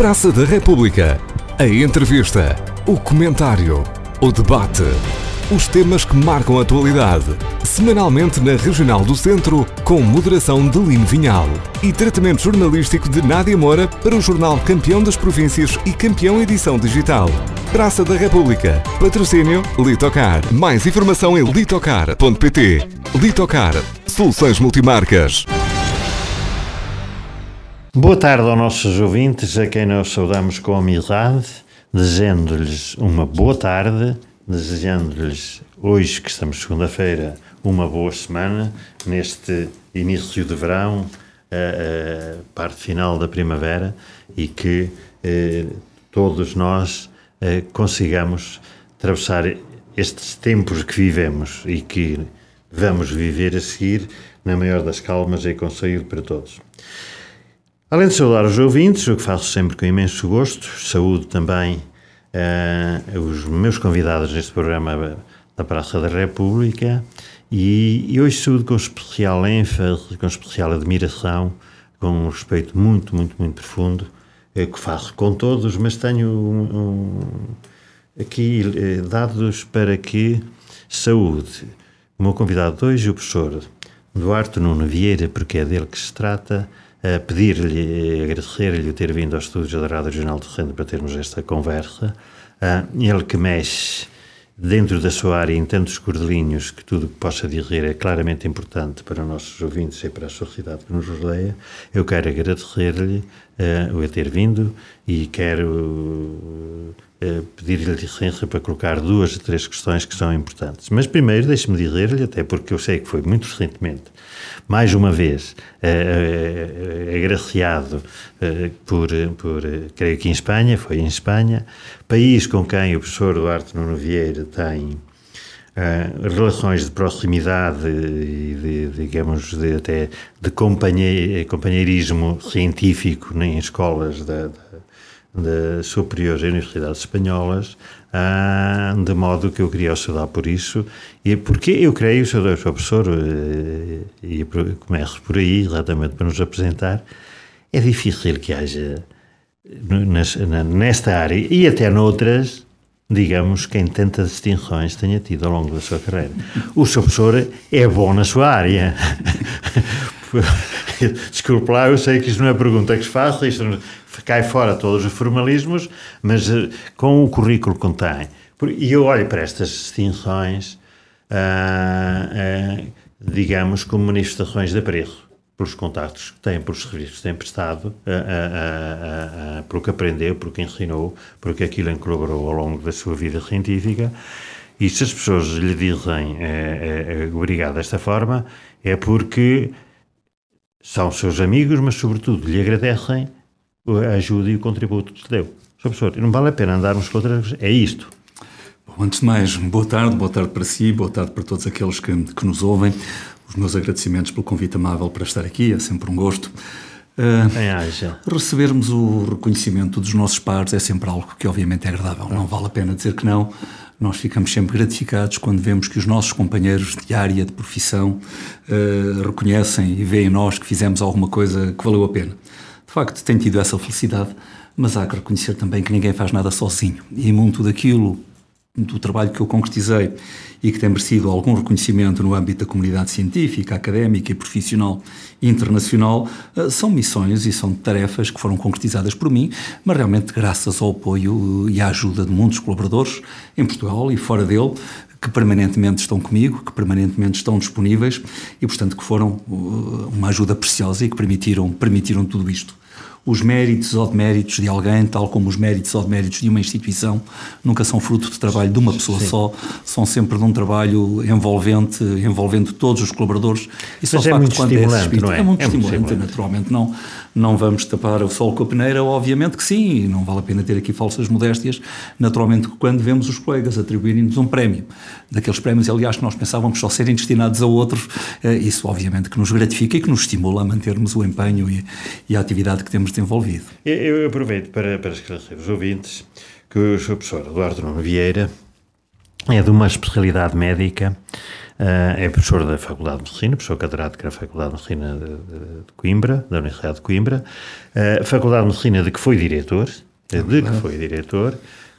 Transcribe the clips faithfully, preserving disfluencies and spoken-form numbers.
Praça da República. A entrevista, o comentário, o debate. Os temas que marcam a atualidade. Semanalmente na Regional do Centro, com moderação de Lino Vinhal. E tratamento jornalístico de Nádia Moura para o jornal Campeão das Províncias e Campeão Edição Digital. Praça da República. Patrocínio Litocar. Mais informação em litocar ponto pt. Litocar. Soluções multimarcas. Boa tarde aos nossos ouvintes, a quem nós saudamos com amizade, desejando-lhes uma boa tarde, desejando-lhes, hoje que estamos segunda-feira, uma boa semana, neste início de verão, a, a parte final da primavera, e que eh, todos nós eh, consigamos atravessar estes tempos que vivemos e que vamos viver a seguir na maior das calmas e com saúde para todos. Além de saudar os ouvintes, o que faço sempre com imenso gosto, saúdo também uh, os meus convidados neste programa da Praça da República e, e hoje saúdo com especial ênfase, com especial admiração, com um respeito muito, muito, muito profundo, uh, que faço com todos, mas tenho um, um, aqui uh, dados para que saúde. O meu convidado de hoje, o professor Duarte Nuno Vieira, porque é dele que se trata, a pedir-lhe, agradecer-lhe o ter vindo aos estúdios da Rádio Regional do Centro para termos esta conversa. Uh, ele que mexe dentro da sua área em tantos cordelinhos que tudo o que possa dizer é claramente importante para os nossos ouvintes e para a sociedade que nos rodeia. Eu quero agradecer-lhe uh, o ter vindo e quero uh, uh, pedir-lhe licença para colocar duas ou três questões que são importantes. Mas primeiro deixe-me dizer-lhe, até porque eu sei que foi muito recentemente, mais uma vez, uh, uh, agraciado uh, por, por uh, creio que em Espanha, foi em Espanha, país com quem o professor Duarte Nuno Vieira tem uh, relações de proximidade e, de, digamos, de, até de companhei, companheirismo científico em escolas da, da, da superiores e universidades espanholas, uh, de modo que eu queria o saudar por isso, e porque eu creio, senhor professor, uh, e começo por aí, exatamente para nos apresentar, é difícil que haja nesta área e até noutras, digamos, quem tantas distinções tenha tido ao longo da sua carreira. O seu professor é bom na sua área. Desculpe lá, eu sei que isto não é pergunta que se faça, isto cai fora todos os formalismos, mas com o currículo que contém. E eu olho para estas distinções, ah, ah, digamos, como manifestações de apreço pelos contactos que tem, pelos serviços que tem prestado, a, a, a, a, pelo que aprendeu, pelo que ensinou, pelo que aquilo colaborou ao longo da sua vida científica. E se as pessoas lhe dizem é, é, obrigado desta forma, é porque são seus amigos, mas sobretudo lhe agradecem a ajuda e o contributo que lhe deu. Senhor professor, não vale a pena andarmos com outras... É isto. Bom, antes de mais, boa tarde, boa tarde para si, boa tarde para todos aqueles que, que nos ouvem. Os meus agradecimentos pelo convite amável para estar aqui, é sempre um gosto. Uh, recebermos o reconhecimento dos nossos pares é sempre algo que obviamente é agradável, não vale a pena dizer que não. Nós ficamos sempre gratificados quando vemos que os nossos companheiros de área, de profissão, uh, reconhecem e veem em nós que fizemos alguma coisa que valeu a pena. De facto, tenho tido essa felicidade, mas há que reconhecer também que ninguém faz nada sozinho. E muito daquilo, do trabalho que eu concretizei e que tem merecido algum reconhecimento no âmbito da comunidade científica, académica e profissional internacional, são missões e são tarefas que foram concretizadas por mim, mas realmente graças ao apoio e à ajuda de muitos colaboradores em Portugal e fora dele, que permanentemente estão comigo, que permanentemente estão disponíveis e, portanto, que foram uma ajuda preciosa e que permitiram, permitiram tudo isto. Os méritos ou deméritos de alguém, tal como os méritos ou deméritos de uma instituição, nunca são fruto de trabalho de uma pessoa Sim. só, são sempre de um trabalho envolvente, envolvendo todos os colaboradores. E só Mas é muito estimulante, não é? É muito é estimulante, muito naturalmente não, não vamos tapar o sol com a peneira, obviamente que sim, e não vale a pena ter aqui falsas modéstias, naturalmente quando vemos os colegas atribuírem-nos um prémio, daqueles prémios, aliás, que nós pensávamos só serem destinados a outros, isso obviamente que nos gratifica e que nos estimula a mantermos o empenho e, e a atividade que temos desenvolvido. Eu, eu aproveito para, para esclarecer os ouvintes que o seu professor Duarte Nuno Vieira é de uma especialidade médica é professor da Faculdade de Medicina, professor catedrático da Faculdade de Medicina de, de, de Coimbra, da Universidade de Coimbra, uh, Faculdade de Medicina de que foi diretor, de que foi diretor,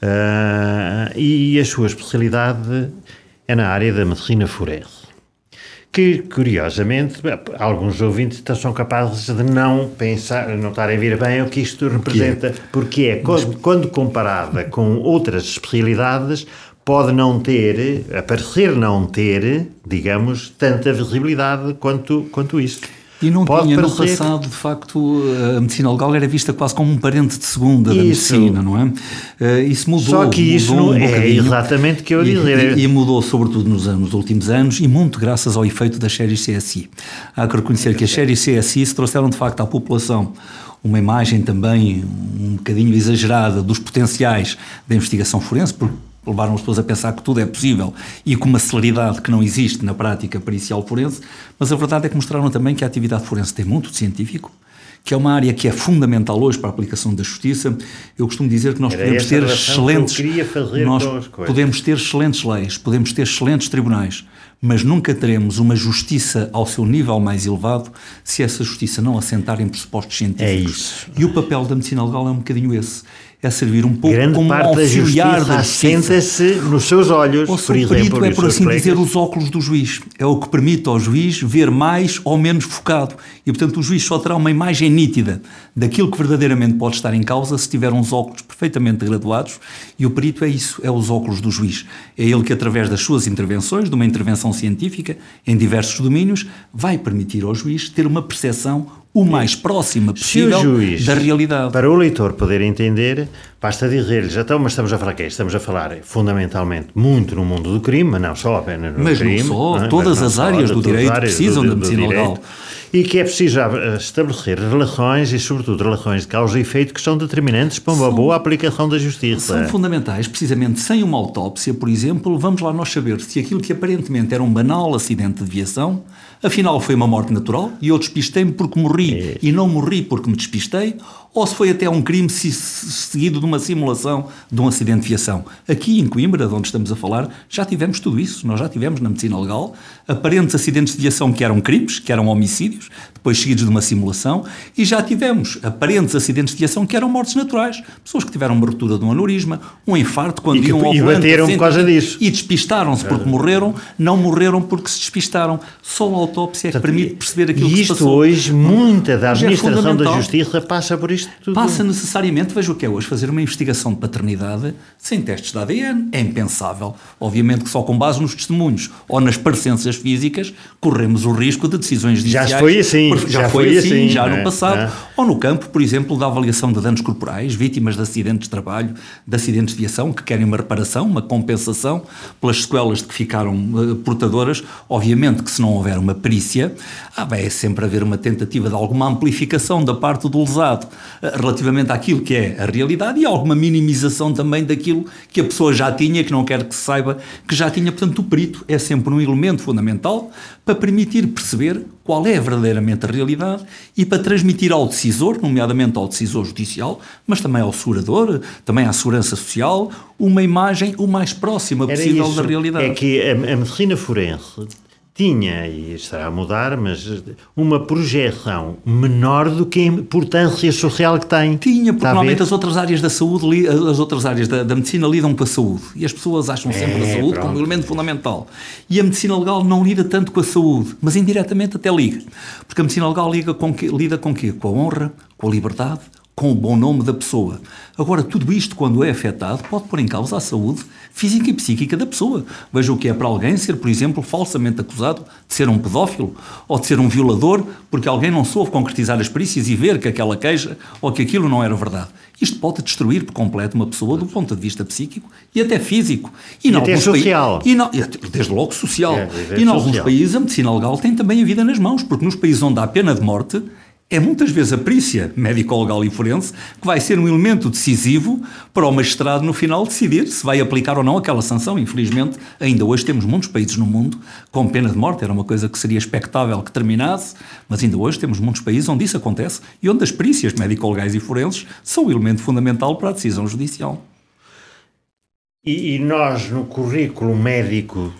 uh, e a sua especialidade é na área da medicina forense. Que, curiosamente, alguns ouvintes são capazes de não pensar, não estarem a ver bem o que isto representa, que é? Porque é, quando, quando comparada com outras especialidades, pode não ter, aparecer não ter, digamos, tanta visibilidade quanto, quanto isso. E não pode tinha parecer... no passado, de facto, a medicina legal era vista quase como um parente de segunda da isso. medicina, não é? Uh, isso mudou. Só que isso mudou não um é exatamente o que eu ia dizer. E, e, e mudou, sobretudo, nos, anos, nos últimos anos, e muito graças ao efeito das séries C S I. Há que reconhecer que as séries C S I se trouxeram, de facto, à população uma imagem também um bocadinho exagerada dos potenciais da investigação forense, porque levaram as pessoas a pensar que tudo é possível e com uma celeridade que não existe na prática pericial forense, mas a verdade é que mostraram também que a atividade forense tem muito de científico, que é uma área que é fundamental hoje para a aplicação da justiça. Eu costumo dizer que nós Era podemos ter excelentes, nós podemos ter excelentes leis, podemos ter excelentes tribunais, mas nunca teremos uma justiça ao seu nível mais elevado se essa justiça não assentar em pressupostos científicos. É isso. E o papel da medicina legal é um bocadinho esse. É servir um pouco grande como parte um auxiliar da justiça. Assenta-se nos seus olhos, o por exemplo. exemplo, O é, por assim pregas. dizer, os óculos do juiz. É o que permite ao juiz ver mais ou menos focado. E, portanto, o juiz só terá uma imagem nítida daquilo que verdadeiramente pode estar em causa se tiver uns óculos perfeitamente graduados. E o perito é isso, é os óculos do juiz. É ele que, através das suas intervenções, de uma intervenção científica, em diversos domínios, vai permitir ao juiz ter uma percepção o mais próxima possível juiz, da realidade. Para o leitor poder entender, basta dizer-lhes, então, mas estamos a falar quê? Estamos a falar fundamentalmente muito no mundo do crime, mas não só apenas no mas crime. Mas não só, não é? todas não as só, áreas de, do direito áreas precisam do, da medicina legal. E que é preciso estabelecer relações e, sobretudo, relações de causa e efeito que são determinantes para uma são, boa aplicação da justiça. São fundamentais, precisamente sem uma autópsia, por exemplo, vamos lá nós saber se aquilo que aparentemente era um banal acidente de viação, afinal foi uma morte natural e eu despistei-me porque morri é. e não morri porque me despistei, ou se foi até um crime seguido de uma simulação de um acidente de viação. Aqui em Coimbra, de onde estamos a falar, já tivemos tudo isso. Nós já tivemos na medicina legal aparentes acidentes de viação que eram crimes, que eram homicídios, depois seguidos de uma simulação, e já tivemos aparentes acidentes de viação que eram mortes naturais. Pessoas que tiveram uma ruptura de um aneurisma, um infarto, quando e iam ao volante. E bateram por causa disso. E despistaram-se porque morreram, não morreram porque se despistaram. Só a autópsia é que permite perceber aquilo que se passou. E isto hoje, muita da administração é da justiça passa por isto tudo. Passa necessariamente, veja o que é hoje, fazer uma investigação de paternidade sem testes de A D N. É impensável. Obviamente que só com base nos testemunhos ou nas parecenças físicas corremos o risco de decisões judiciais. Já foi assim. Já, já foi assim, assim já no é, passado. É. Ou no campo, por exemplo, da avaliação de danos corporais, vítimas de acidentes de trabalho, de acidentes de viação, que querem uma reparação, uma compensação pelas sequelas de que ficaram uh, portadoras. Obviamente que se não houver uma perícia, ah, vai sempre haver uma tentativa de alguma amplificação da parte do lesado uh, relativamente àquilo que é a realidade e alguma minimização também daquilo que a pessoa já tinha, que não quer que se saiba que já tinha. Portanto, o perito é sempre um elemento fundamental para permitir perceber qual é verdadeiramente a realidade e para transmitir ao decisor, nomeadamente ao decisor judicial, mas também ao segurador, também à segurança social, uma imagem o mais próxima possível da realidade. É que a, a medicina forense tinha, e estará a mudar, mas uma projeção menor do que a importância social que tem. Tinha, porque normalmente as outras áreas da saúde, as outras áreas da, da medicina lidam com a saúde. E as pessoas acham sempre é, a saúde pronto. como um elemento fundamental. E a medicina legal não lida tanto com a saúde, mas indiretamente até liga. Porque a medicina legal liga com que, lida com o quê? Com a honra, com a liberdade, com o bom nome da pessoa. Agora, tudo isto, quando é afetado, pode pôr em causa a saúde física e psíquica da pessoa. Veja o que é para alguém ser, por exemplo, falsamente acusado de ser um pedófilo ou de ser um violador porque alguém não soube concretizar as perícias e ver que aquela queixa ou que aquilo não era verdade. Isto pode destruir por completo uma pessoa do ponto de vista psíquico e até físico. E, e até social. E não, desde logo social. É, e em alguns social. países a medicina legal tem também a vida nas mãos, porque nos países onde há pena de morte, é muitas vezes a perícia médico-legal e forense que vai ser um elemento decisivo para o magistrado no final decidir se vai aplicar ou não aquela sanção. Infelizmente, ainda hoje temos muitos países no mundo com pena de morte. Era uma coisa que seria expectável que terminasse, mas ainda hoje temos muitos países onde isso acontece e onde as perícias médico-legais e forenses são o elemento fundamental para a decisão judicial. E, e nós, no currículo médico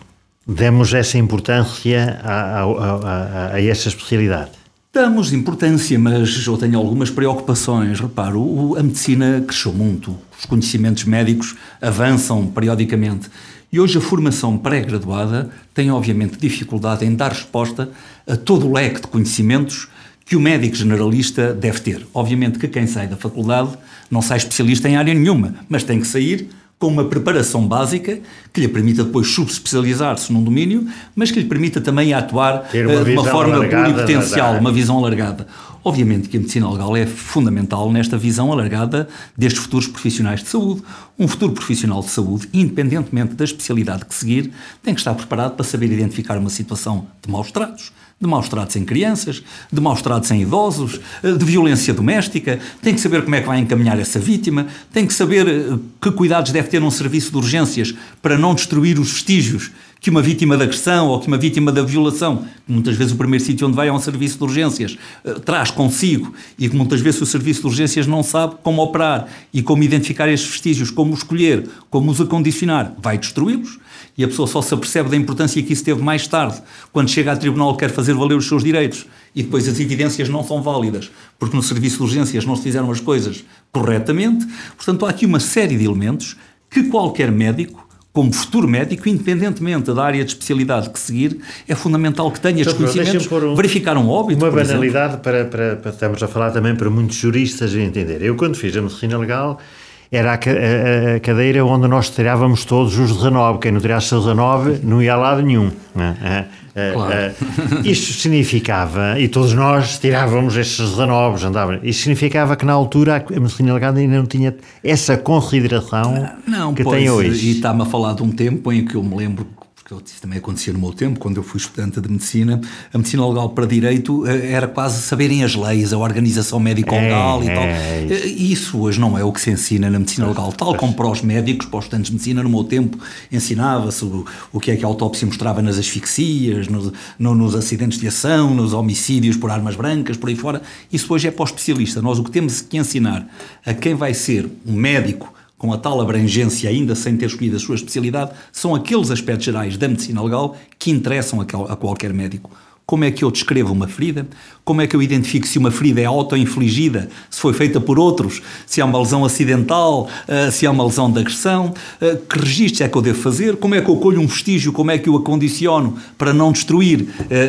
demos essa importância a, a, a, a essa especialidade? Damos importância, mas eu tenho algumas preocupações. Reparo, o, a medicina cresceu muito, os conhecimentos médicos avançam periodicamente e hoje a formação pré-graduada tem obviamente dificuldade em dar resposta a todo o leque de conhecimentos que o médico generalista deve ter. Obviamente que quem sai da faculdade não sai especialista em área nenhuma, mas tem que sair com uma preparação básica que lhe permita depois subespecializar-se num domínio, mas que lhe permita também atuar uh, de uma forma pluripotencial, uma visão alargada. Obviamente que a medicina legal é fundamental nesta visão alargada destes futuros profissionais de saúde. Um futuro profissional de saúde, independentemente da especialidade que seguir, tem que estar preparado para saber identificar uma situação de maus tratos, de maus tratos em crianças, de maus tratos em idosos, de violência doméstica, tem que saber como é que vai encaminhar essa vítima, tem que saber que cuidados deve ter num serviço de urgências para não destruir os vestígios que uma vítima de agressão ou que uma vítima da violação, muitas vezes o primeiro sítio onde vai é um serviço de urgências, traz consigo e que muitas vezes o serviço de urgências não sabe como operar e como identificar esses vestígios, como escolher, como os acondicionar, vai destruí-los. E a pessoa só se apercebe da importância que isso teve mais tarde, quando chega a tribunal quer fazer valer os seus direitos e depois as evidências não são válidas, porque no serviço de urgências não se fizeram as coisas corretamente. Portanto, há aqui uma série de elementos que qualquer médico, como futuro médico, independentemente da área de especialidade que seguir, é fundamental que tenha estes conhecimentos, um, verificar um óbito, uma banalidade para, para, para, estamos a falar também para muitos juristas entender. Eu, quando fiz a medicina legal, era a, a, a cadeira onde nós tirávamos todos os dezanove. Quem não tirasse os dezanove não ia a lado nenhum. Né? Claro. Isto significava, e todos nós tirávamos estes dezanove, andávamos, isto significava que na altura a medicina legal ainda não tinha essa consideração não, que pois, tem hoje. E está-me a falar de um tempo em que eu me lembro, porque isso também acontecia no meu tempo, quando eu fui estudante de medicina, a medicina legal para direito era quase saberem as leis, a organização médico-legal é, e tal. É isso. Isso hoje não é o que se ensina na medicina legal, tal como para os médicos, para os estudantes de medicina, no meu tempo ensinava-se o, o que é que a autópsia mostrava nas asfixias, nos, no, nos acidentes de ação, nos homicídios por armas brancas, por aí fora. Isso hoje é para o especialista. Nós o que temos que ensinar a quem vai ser um médico com a tal abrangência ainda sem ter escolhido a sua especialidade, são aqueles aspectos gerais da medicina legal que interessam a qualquer médico. Como é que eu descrevo uma ferida? Como é que eu identifico se uma ferida é auto-infligida, se foi feita por outros, se há uma lesão acidental, se há uma lesão de agressão? Que registros é que eu devo fazer? Como é que eu colho um vestígio? Como é que eu acondiciono para não destruir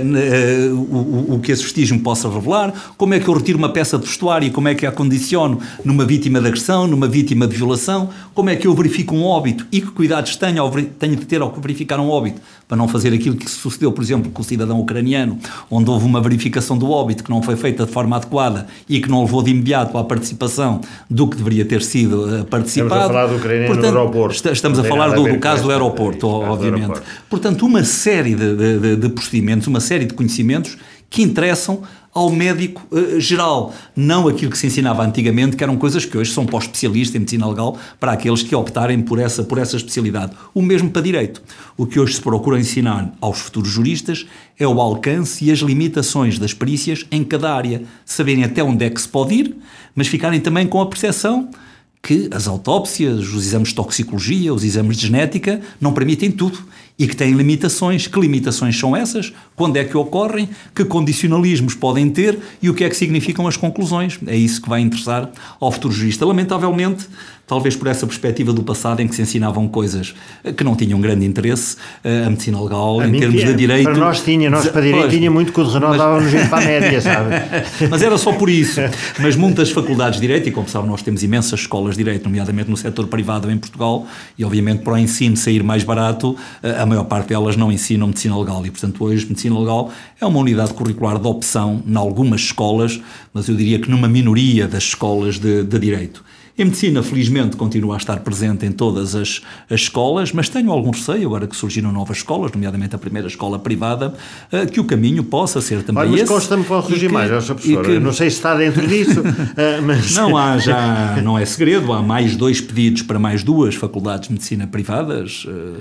o que esse vestígio me possa revelar? Como é que eu retiro uma peça de vestuário e como é que a acondiciono numa vítima de agressão, numa vítima de violação? Como é que eu verifico um óbito e que cuidados tenho, ao, tenho de ter ao verificar um óbito para não fazer aquilo que sucedeu, por exemplo, com o cidadão ucraniano, onde houve uma verificação do óbito que não foi feita de forma adequada e que não levou de imediato à participação do que deveria ter sido participado. Estamos a falar do ucraniano. Portanto, no aeroporto. Estamos a falar do, do caso do aeroporto, obviamente. Do aeroporto. Portanto, uma série de, de, de procedimentos, uma série de conhecimentos que interessam ao médico uh, geral, não aquilo que se ensinava antigamente, que eram coisas que hoje são para o especialista em medicina legal, para aqueles que optarem por essa, por essa especialidade. O mesmo para direito. O que hoje se procura ensinar aos futuros juristas é o alcance e as limitações das perícias em cada área, saberem até onde é que se pode ir, mas ficarem também com a percepção que as autópsias, os exames de toxicologia, os exames de genética não permitem tudo e que têm limitações. Que limitações são essas? Quando é que ocorrem? Que condicionalismos podem ter? E o que é que significam as conclusões? É isso que vai interessar ao futuro jurista. Lamentavelmente, talvez por essa perspectiva do passado em que se ensinavam coisas que não tinham grande interesse, a medicina legal, a em termos tinha, de direito... Para nós tinha, nós para direito tinha muito que o dezenove dava-nos jeito para a média, sabe? Mas era só por isso. Mas muitas faculdades de direito, e como sabe, nós temos imensas escolas de direito, nomeadamente no setor privado em Portugal, e obviamente para o ensino sair mais barato, a maior parte delas não ensinam medicina legal, e portanto hoje medicina legal é uma unidade curricular de opção em algumas escolas, mas eu diria que numa minoria das escolas de, de direito. A medicina, felizmente, continua a estar presente em todas as, as escolas, mas tenho algum receio, agora que surgiram novas escolas, nomeadamente a primeira escola privada, uh, que o caminho possa ser também Olha, esse. Mas consta-me que pode surgir mais, Sr Professor. Que... Não sei se está dentro disso, uh, mas... Não há, já não é segredo, há mais dois pedidos para mais duas faculdades de medicina privadas, uh,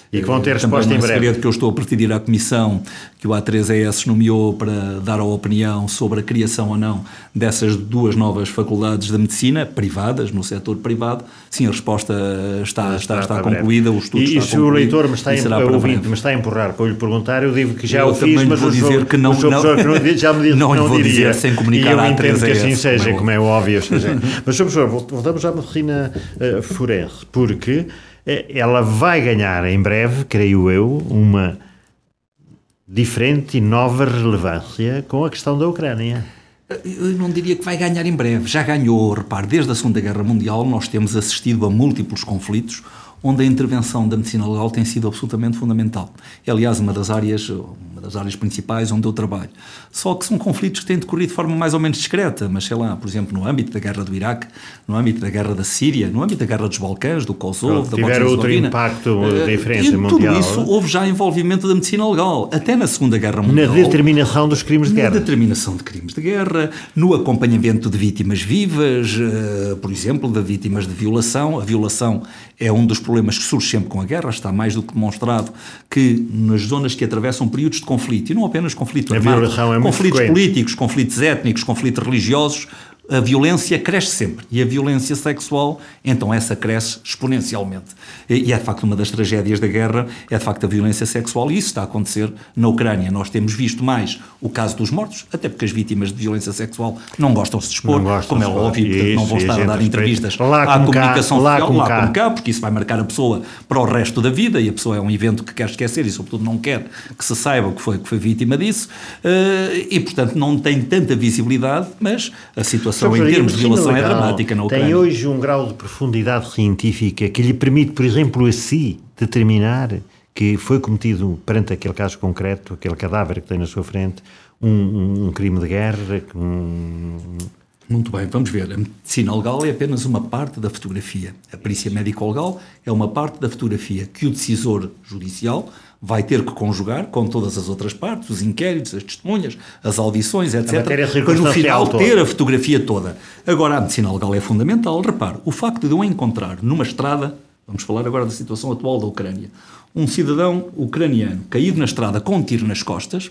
E que vão ter resposta em breve. Também não é segredo que eu estou a presidir a comissão que o A três E S nomeou para dar a opinião sobre a criação ou não dessas duas novas faculdades de medicina privadas, no setor privado. Sim, a resposta está, está, está, está concluída, o estudo e, está concluído. E se o leitor me está, a, ouvinte, me está a empurrar para eu lhe perguntar, eu digo que já eu o fiz, mas vou dizer que não, não, não, já me disse não, que não vou diria. Dizer sem comunicar e eu à entendo que assim seja, como é, como é óbvio. Seja. Mas, professor, voltamos à medicina uh, forense, porque ela vai ganhar em breve, creio eu, uma diferente e nova relevância com a questão da Ucrânia. Eu não diria que vai ganhar em breve. Já ganhou, repare, desde a Segunda Guerra Mundial nós temos assistido a múltiplos conflitos onde a intervenção da medicina legal tem sido absolutamente fundamental. É, aliás, uma das áreas, uma das áreas principais onde eu trabalho. Só que são conflitos que têm decorrido de forma mais ou menos discreta, mas sei lá, por exemplo, no âmbito da guerra do Iraque, no âmbito da guerra da Síria, no âmbito da guerra dos Balcãs, do Kosovo, da Bósnia-Herzegovina. Tiver outro impacto uh, diferente e mundial. Tudo isso houve já envolvimento da medicina legal, até na Segunda Guerra Mundial. Na determinação dos crimes de guerra. Na determinação de crimes de guerra, no acompanhamento de vítimas vivas, uh, por exemplo, de vítimas de violação. A violação é um dos problemas que surge sempre com a guerra, está mais do que demonstrado que nas zonas que atravessam períodos de conflito, e não apenas conflito armado, é conflitos políticos, conflitos étnicos, conflitos religiosos, a violência cresce sempre. E a violência sexual, então essa cresce exponencialmente. E é de facto uma das tragédias da guerra, é de facto a violência sexual, e isso está a acontecer na Ucrânia. Nós temos visto mais o caso dos mortos, até porque as vítimas de violência sexual não gostam de se expor, como é óbvio, portanto não vão estar a dar entrevistas à comunicação social, lá como cá, porque isso vai marcar a pessoa para o resto da vida, e a pessoa é um evento que quer esquecer e sobretudo não quer que se saiba que foi, que foi vítima disso, e portanto não tem tanta visibilidade, mas a situação em termos de violação é dramática na Ucrânia. Tem hoje um grau de profundidade científica que lhe permite, por exemplo, assim, determinar que foi cometido, perante aquele caso concreto, aquele cadáver que tem na sua frente, um, um, um crime de guerra? Um... Muito bem, vamos ver. A medicina legal é apenas uma parte da fotografia. A perícia médico-legal é uma parte da fotografia que o decisor judicial vai ter que conjugar com todas as outras partes, os inquéritos, as testemunhas, as audições, etcétera, para no final ter a fotografia toda. Agora, a medicina legal é fundamental. Repare, o facto de eu encontrar numa estrada, vamos falar agora da situação atual da Ucrânia, um cidadão ucraniano caído na estrada com um tiro nas costas,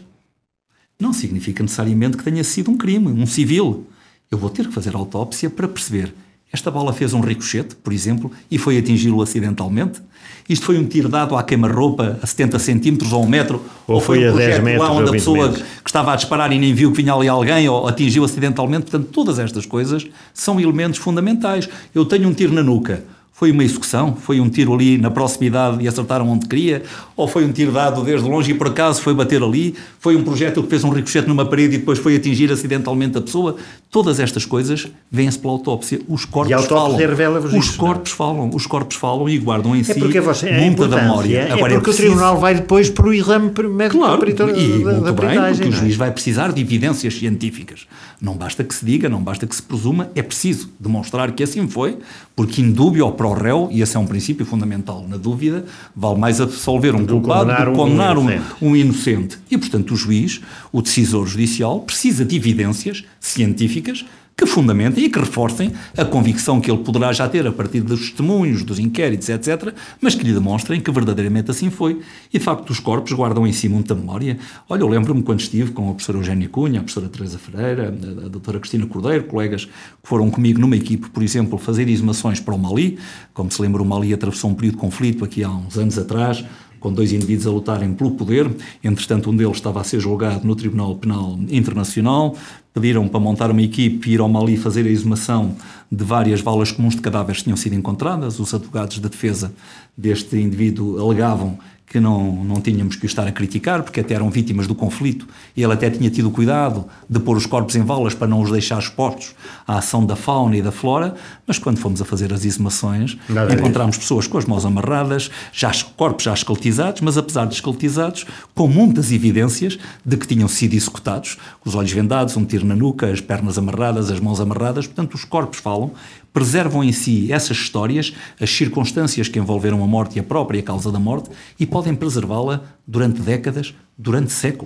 não significa necessariamente que tenha sido um crime, um civil. Eu vou ter que fazer autópsia para perceber. Esta bala fez um ricochete, por exemplo, e foi atingi-lo acidentalmente? Isto foi um tiro dado à queima-roupa a setenta centímetros ou um metro? Ou, ou foi, foi um a dez metros lá onde a a pessoa metros. que estava a disparar e nem viu que vinha ali alguém ou atingiu acidentalmente? Portanto, todas estas coisas são elementos fundamentais. Eu tenho um tiro na nuca. Foi uma execução? Foi um tiro ali na proximidade e acertaram onde queria? Ou foi um tiro dado desde longe e por acaso foi bater ali? Foi um projétil que fez um ricochete numa parede e depois foi atingir acidentalmente a pessoa? Todas estas coisas vêm-se pela autópsia. Os corpos e a autópsia falam. revela-vos Os isso, corpos não? falam. Os corpos falam e guardam em si é porque você, é muita da memória. É Agora, porque é o tribunal vai depois para o exame médico claro, da, e da, muito da bem, porque não? o juiz vai precisar de evidências científicas. Não basta que se diga, não basta que se presuma, é preciso demonstrar que assim foi, porque indúbio para o réu, e esse é um princípio fundamental, na dúvida, vale mais absolver um culpado do que condenar um, um inocente. E, portanto, o juiz, o decisor judicial, precisa de evidências científicas que fundamentem e que reforcem a convicção que ele poderá já ter a partir dos testemunhos, dos inquéritos, etcétera, mas que lhe demonstrem que verdadeiramente assim foi. E, de facto, os corpos guardam em si muita memória. Olha, eu lembro-me quando estive com a professora Eugénia Cunha, a professora Teresa Ferreira, a, a doutora Cristina Cordeiro, colegas que foram comigo numa equipe, por exemplo, fazer exumações para o Mali. Como se lembra, o Mali atravessou um período de conflito aqui há uns anos atrás, com dois indivíduos a lutarem pelo poder. Entretanto, um deles estava a ser julgado no Tribunal Penal Internacional. Pediram para montar uma equipe e ir ao Mali fazer a exumação de várias valas comuns de cadáveres que tinham sido encontradas. Os advogados de defesa deste indivíduo alegavam que não, não tínhamos que o estar a criticar, porque até eram vítimas do conflito, e ele até tinha tido cuidado de pôr os corpos em valas para não os deixar expostos à ação da fauna e da flora, mas quando fomos a fazer as exumações, Nada encontramos disso. Pessoas com as mãos amarradas, já, corpos já esqueletizados, mas apesar de esqueletizados, com muitas evidências de que tinham sido executados, os olhos vendados, um tiro na nuca, as pernas amarradas, as mãos amarradas. Portanto, os corpos falam, preservam em si essas histórias, as circunstâncias que envolveram a morte e a própria causa da morte, e podem preservá-la durante décadas, durante séculos.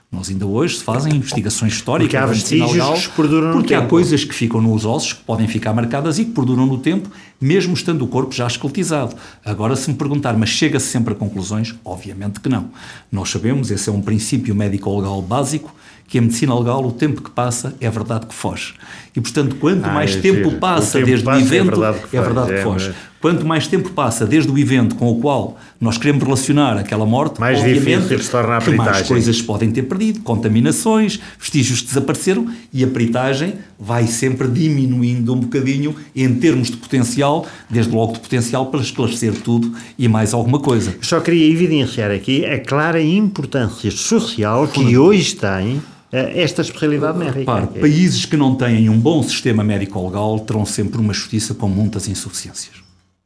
Nós ainda hoje se fazem investigações históricas. Porque há vestígios que perduram no Porque tempo. há coisas que ficam nos ossos, que podem ficar marcadas e que perduram no tempo, mesmo estando o corpo já esqueletizado. Agora, se me perguntar, mas chega-se sempre a conclusões? Obviamente que não. Nós sabemos, esse é um princípio médico-legal básico, que a medicina legal, o tempo que passa, é verdade que foge. E, portanto, quanto ah, mais é tempo giro. passa o tempo desde passa, o evento, é verdade que, é verdade que foge. É, mas... Quanto mais tempo passa desde o evento com o qual nós queremos relacionar aquela morte, mais difícil se torna a peritagem. Que mais coisas se podem ter perdido, contaminações, vestígios que desapareceram, e a peritagem vai sempre diminuindo um bocadinho em termos de potencial, desde logo de potencial para esclarecer tudo e mais alguma coisa. Só queria evidenciar aqui a clara importância social que hoje tem esta especialidade médica. Repare, países que não têm um bom sistema médico-legal terão sempre uma justiça com muitas insuficiências.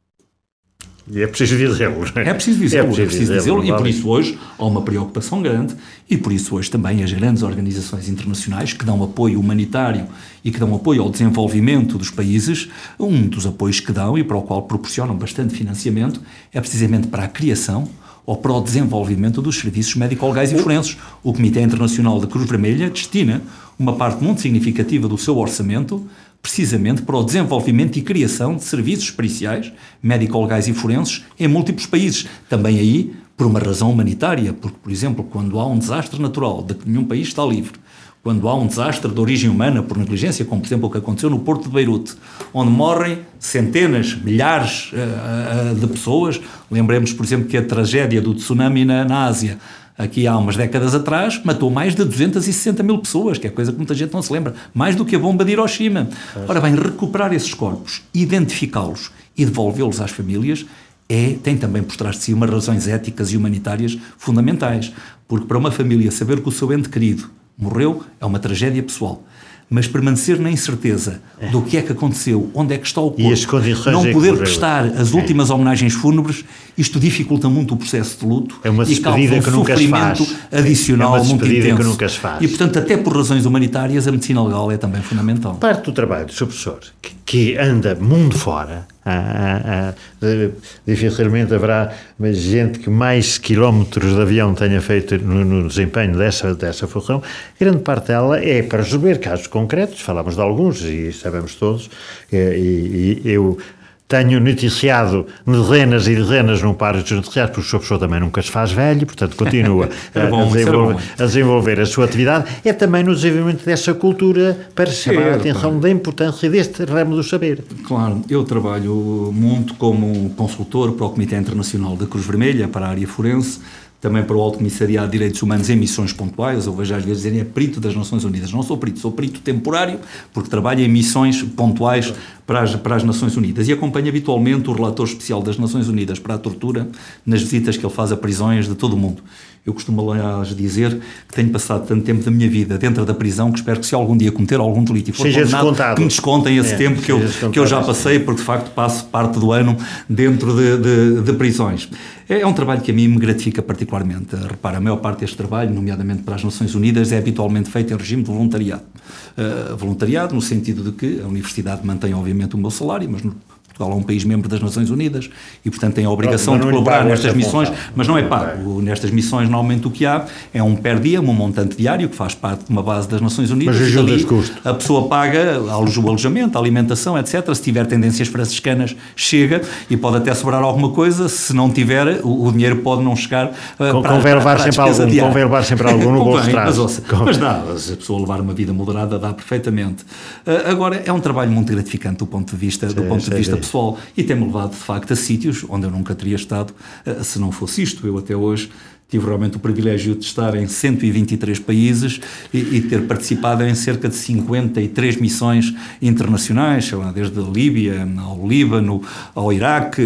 E é preciso dizê-lo. É preciso dizê-lo, é preciso, é preciso dizê-lo, dizê-lo e por isso hoje há uma preocupação grande e por isso hoje também as grandes organizações internacionais que dão apoio humanitário e que dão apoio ao desenvolvimento dos países, um dos apoios que dão e para o qual proporcionam bastante financiamento é precisamente para a criação ou para o desenvolvimento dos serviços médico-legais e forenses. O Comitê Internacional da Cruz Vermelha destina uma parte muito significativa do seu orçamento precisamente para o desenvolvimento e criação de serviços periciais, médico-legais e forenses em múltiplos países. Também aí por uma razão humanitária, porque, por exemplo, quando há um desastre natural de que nenhum país está livre, quando há um desastre de origem humana por negligência, como por exemplo o que aconteceu no Porto de Beirute, onde morrem centenas, milhares uh, uh, de pessoas. Lembremos, por exemplo, que a tragédia do tsunami na, na Ásia, aqui há umas décadas atrás, matou mais de duzentas e sessenta mil pessoas, que é coisa que muita gente não se lembra, mais do que a bomba de Hiroshima. Ora bem, recuperar esses corpos, identificá-los e devolvê-los às famílias é, tem também por trás de si umas razões éticas e humanitárias fundamentais, porque para uma família saber que o seu ente querido morreu é uma tragédia pessoal. Mas permanecer na incerteza do que é que aconteceu, onde é que está o corpo, não poder prestar as últimas é. homenagens fúnebres, isto dificulta muito o processo de luto é uma e causa um que nunca sofrimento se faz. adicional é uma muito intenso. Que nunca se faz. E, portanto, até por razões humanitárias, a medicina legal é também fundamental. Parte do trabalho do seu professor, que, que anda mundo fora, ah, ah, ah, dificilmente haverá gente que mais quilómetros de avião tenha feito no, no desempenho dessa, dessa função. Grande parte dela é para resolver casos concretos, falamos de alguns e sabemos todos, e, e, e eu tenho noticiado dezenas e dezenas num par de noticiados, porque o seu professor também nunca se faz velho, portanto continua a, bom, a, desenvolver, a desenvolver a sua atividade. É também no desenvolvimento dessa cultura para chamar é, a atenção da importância deste ramo do saber. Claro, eu trabalho muito como consultor para o Comitê Internacional da Cruz Vermelha, para a área forense, também para o Alto Comissariado de Direitos Humanos em missões pontuais. Eu vejo às vezes dizerem é perito das Nações Unidas. Não sou perito, sou perito temporário, porque trabalho em missões pontuais para as, para as Nações Unidas e acompanho habitualmente o relator especial das Nações Unidas para a tortura nas visitas que ele faz a prisões de todo o mundo. Eu costumo, aliás, dizer que tenho passado tanto tempo da minha vida dentro da prisão que espero que se algum dia cometer algum delito e for condenado, que me descontem esse é, tempo que eu, que eu já passei, porque de facto passo parte do ano dentro de, de, de prisões. É, é um trabalho que a mim me gratifica particularmente. Repara, a maior parte deste trabalho, nomeadamente para as Nações Unidas, é habitualmente feito em regime de voluntariado. Uh, voluntariado no sentido de que a Universidade mantém, obviamente, o meu salário, mas no Portugal é um país membro das Nações Unidas e, portanto, tem a obrigação de colaborar nestas missões, mas não é pago. Nestas missões, normalmente, o que há é um per diem, um montante diário, que faz parte de uma base das Nações Unidas. Mas ajuda de custo. A pessoa paga o alojamento, a alimentação, etcétera. Se tiver tendências franciscanas, chega e pode até sobrar alguma coisa. Se não tiver, o, o dinheiro pode não chegar uh, Com, para, convém levar para, sempre para a algum, convém levar sempre algum no bolso de trás. Mas, mas dá, se a pessoa levar uma vida moderada, dá perfeitamente. Uh, agora, é um trabalho muito gratificante do ponto de vista, sim, do ponto de vista pessoal e tem levado de facto a sítios onde eu nunca teria estado uh, se não fosse isto. Eu até hoje tive realmente o privilégio de estar em cento e vinte e três países e, e ter participado em cerca de cinquenta e três missões internacionais, sei lá, desde a Líbia ao Líbano, ao Iraque,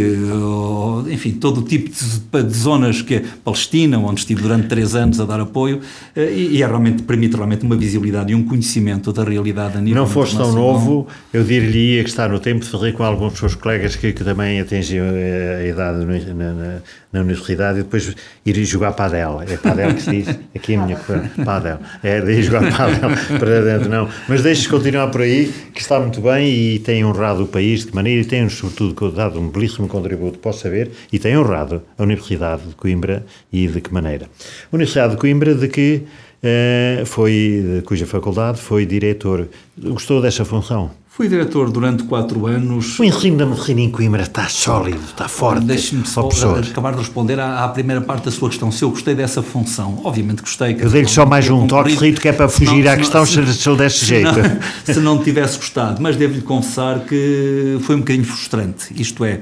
ao, enfim, todo o tipo de, de zonas que é Palestina, onde estive durante três anos a dar apoio e, e é realmente, permite realmente uma visibilidade e um conhecimento da realidade a nível Não foste tão novo, eu diria que está no tempo de fazer com alguns dos seus colegas que, que também atingiram a idade na, na, na universidade e depois ir jogar padel, é padel que se diz aqui a minha coisa, padel, é de jogar padel para dentro, não, mas deixe-se continuar por aí, que está muito bem e tem honrado o país de que maneira, e tem sobretudo dado um belíssimo contributo para o saber, e tem honrado a Universidade de Coimbra, e de que maneira? A Universidade de Coimbra, de que foi, cuja faculdade foi diretor. Gostou dessa função? Fui diretor durante quatro anos. O ensino da medicina em Coimbra está sólido, está forte. Deixe-me só acabar de responder à, à primeira parte da sua questão. Se eu gostei dessa função, obviamente gostei. Eu dei-lhe só mais um toque, Rito, que é para fugir não, à questão se, se, se ele desse jeito. Não, se não tivesse gostado, mas devo-lhe confessar que foi um bocadinho frustrante. Isto é,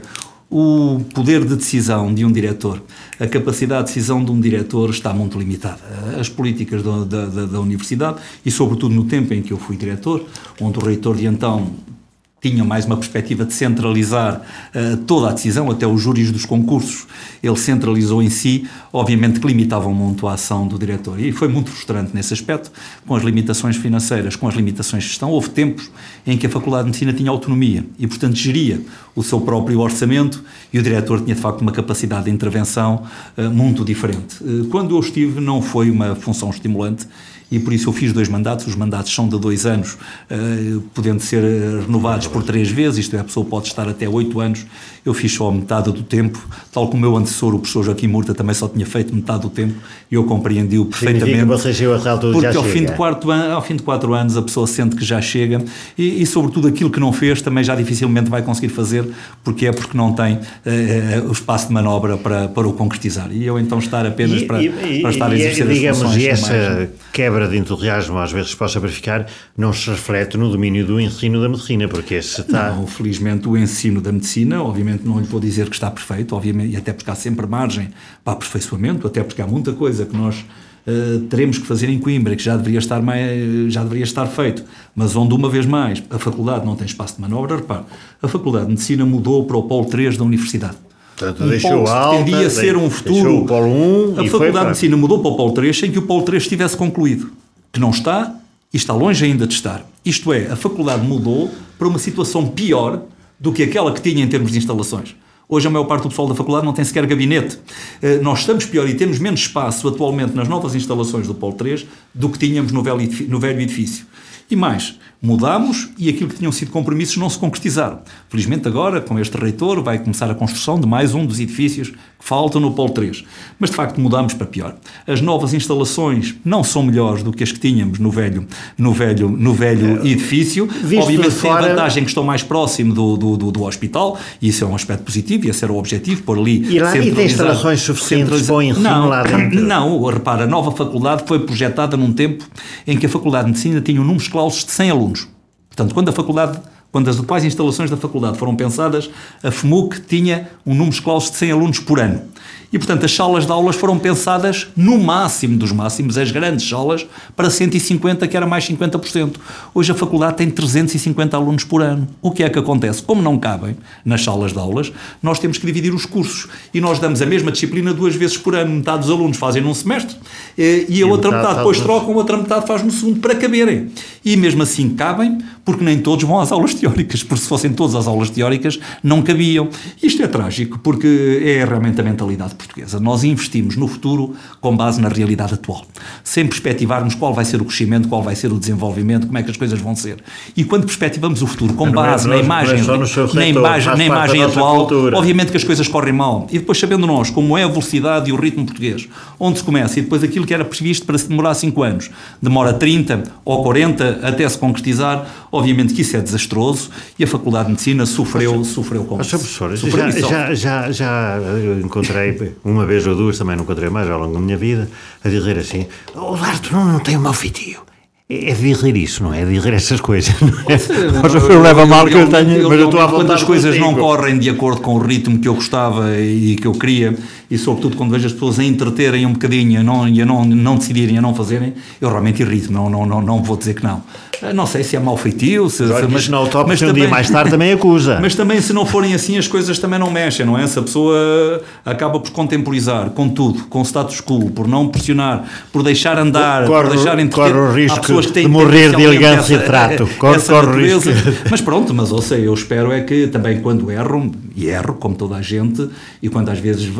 o poder de decisão de um diretor, a capacidade de decisão de um diretor está muito limitada. As políticas da, da, da universidade, e sobretudo no tempo em que eu fui diretor, onde o reitor de então tinha mais uma perspectiva de centralizar uh, toda a decisão, até os júris dos concursos, ele centralizou em si, obviamente que limitavam muito a ação do diretor. E foi muito frustrante nesse aspecto, com as limitações financeiras, com as limitações de gestão. Houve tempos em que a Faculdade de Medicina tinha autonomia e, portanto, geria o seu próprio orçamento e o diretor tinha, de facto, uma capacidade de intervenção uh, muito diferente. Uh, quando eu estive, não foi uma função estimulante, e por isso eu fiz dois mandatos. Os mandatos são de dois anos, uh, podendo ser renovados por três vezes, isto é, a pessoa pode estar até oito anos. Eu fiz só metade do tempo, tal como o meu antecessor, o professor Joaquim Murta, também só tinha feito metade do tempo, e eu compreendi-o perfeitamente. Você chegou a altura, porque já ao, chega. Fim de quarto an- ao fim de quatro anos a pessoa sente que já chega, e, e sobretudo aquilo que não fez também já dificilmente vai conseguir fazer, porque é porque não tem uh, o espaço de manobra para, para o concretizar. E eu então estar apenas e, para, e, para estar a exercer e, digamos, as funções. E essa mais, quebra de entusiasmo às vezes possa verificar, não se reflete no domínio do ensino da medicina, porque esse está... Não, felizmente o ensino da medicina, obviamente não lhe vou dizer que está perfeito, obviamente, e até porque há sempre margem para aperfeiçoamento, até porque há muita coisa que nós uh, teremos que fazer em Coimbra, que já deveria estar, mais, já deveria estar feito, mas onde uma vez mais a faculdade não tem espaço de manobra. Repare, a Faculdade de Medicina mudou para o Polo três da Universidade. Portanto, um deixou alta, pretendia ser um futuro. Deixou o Polo um a e Faculdade foi para... de Medicina mudou para o Polo três sem que o Polo três estivesse concluído, que não está e está longe ainda de estar. Isto é, a faculdade mudou para uma situação pior do que aquela que tinha em termos de instalações. Hoje a maior parte do pessoal da faculdade não tem sequer gabinete. Uh, nós estamos pior e temos menos espaço atualmente nas novas instalações do Polo três do que tínhamos no velho edifício. No velho edifício. E mais, mudámos e aquilo que tinham sido compromissos não se concretizaram. Felizmente agora, com este reitor, vai começar a construção de mais um dos edifícios que faltam no Polo três. Mas de facto mudámos para pior. As novas instalações não são melhores do que as que tínhamos no velho, no velho, no velho é, edifício. Obviamente fora... tem a vantagem que estão mais próximo do, do, do, do hospital, e isso é um aspecto positivo, e esse era o objetivo, por ali... E lá e tem instalações suficientes para o ensino não, lá dentro? Não, repara, a nova faculdade foi projetada num tempo em que a Faculdade de Medicina tinha um número de clausos de cem alunos. Portanto, quando a faculdade, quando as atuais instalações da faculdade foram pensadas, a F M U C tinha um número de clausos de cem alunos por ano. E, portanto, as salas de aulas foram pensadas no máximo dos máximos, as grandes salas, para cento e cinquenta, que era mais cinquenta por cento. Hoje a faculdade tem trezentos e cinquenta alunos por ano. O que é que acontece? Como não cabem nas salas de aulas, nós temos que dividir os cursos. E nós damos a mesma disciplina duas vezes por ano. Metade dos alunos fazem num semestre e a e outra metade, metade depois trocam, a outra metade faz no segundo, para caberem. E mesmo assim cabem, porque nem todos vão às aulas teóricas, porque se fossem todas as aulas teóricas, não cabiam. Isto é trágico, porque é realmente a mentalidade portuguesa. Nós investimos no futuro com base na realidade atual, sem perspectivarmos qual vai ser o crescimento, qual vai ser o desenvolvimento, como é que as coisas vão ser. E quando perspectivamos o futuro com base na imagem, na imagem, na imagem atual, obviamente que as coisas correm mal. E depois, sabendo nós como é a velocidade e o ritmo português, onde se começa, e depois aquilo que era previsto para se demorar cinco anos, demora trinta ou quarenta até se concretizar, obviamente que isso é desastroso, e a Faculdade de Medicina sofreu, Mas, sofreu com isso. Professor, já, já, já, já encontrei uma vez ou duas, também não encontrei mais ao longo da minha vida, a dizer assim: o Duarte não, não tem um mau feitio. É de dizer isso, não é? É de dizer essas coisas. Não é? Mas eu levo a mal que eu tenho, mas eu estou à vontade. Quando as coisas não correm de acordo com o ritmo que eu gostava e que eu queria, e sobretudo quando vejo as pessoas a entreterem um bocadinho e a não, e a não, não decidirem, a não fazerem, eu realmente irrito, não, não, não, não vou dizer que não. Não sei se é mau feitio, se, se, mas, não, mas um também, dia mais tarde também acusa. Mas também, se não forem assim, as coisas também não mexem, não é? Se a pessoa acaba por contemporizar com tudo, com o status quo, por não pressionar, por deixar andar, corre, por deixar entreter, corre o risco pessoas que têm de morrer de elegância essa, e trato. Corre, corre o risco. Risco. Mas pronto, mas ou seja, eu espero é que também quando erro, e erro, como toda a gente, e quando às vezes vejo que não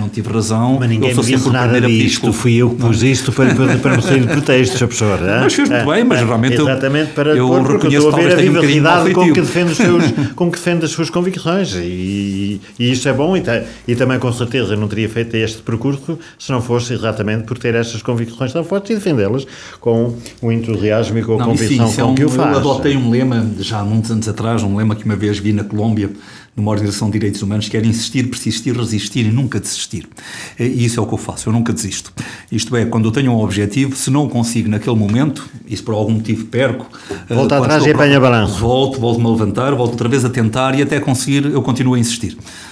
não tive razão. Mas ninguém me disse nada disto, fui eu que pus não. isto para, para, para me sair de pretexto, professor. Mas fez muito bem, mas realmente exatamente para eu, eu reconheço talvez a vivacidade um com que defende os seus, com que defende as suas convicções e, e isso é bom e, e também com certeza não teria feito este percurso se não fosse exatamente por ter estas convicções tão fortes e defendê-las com o entusiasmo e com a não, convicção sim, com é um, que o faz. Eu adotei um lema, já há muitos anos atrás, um lema que uma vez vi na Colômbia, numa organização de direitos humanos, que era insistir, persistir, resistir e nunca desistir. E isso é o que eu faço, eu nunca desisto. Isto é, quando eu tenho um objetivo, se não o consigo naquele momento, e se por algum motivo perco... Volto uh, atrás e apanha balanço. Volto, volto-me a levantar, volto outra vez a tentar e até conseguir, eu continuo a insistir.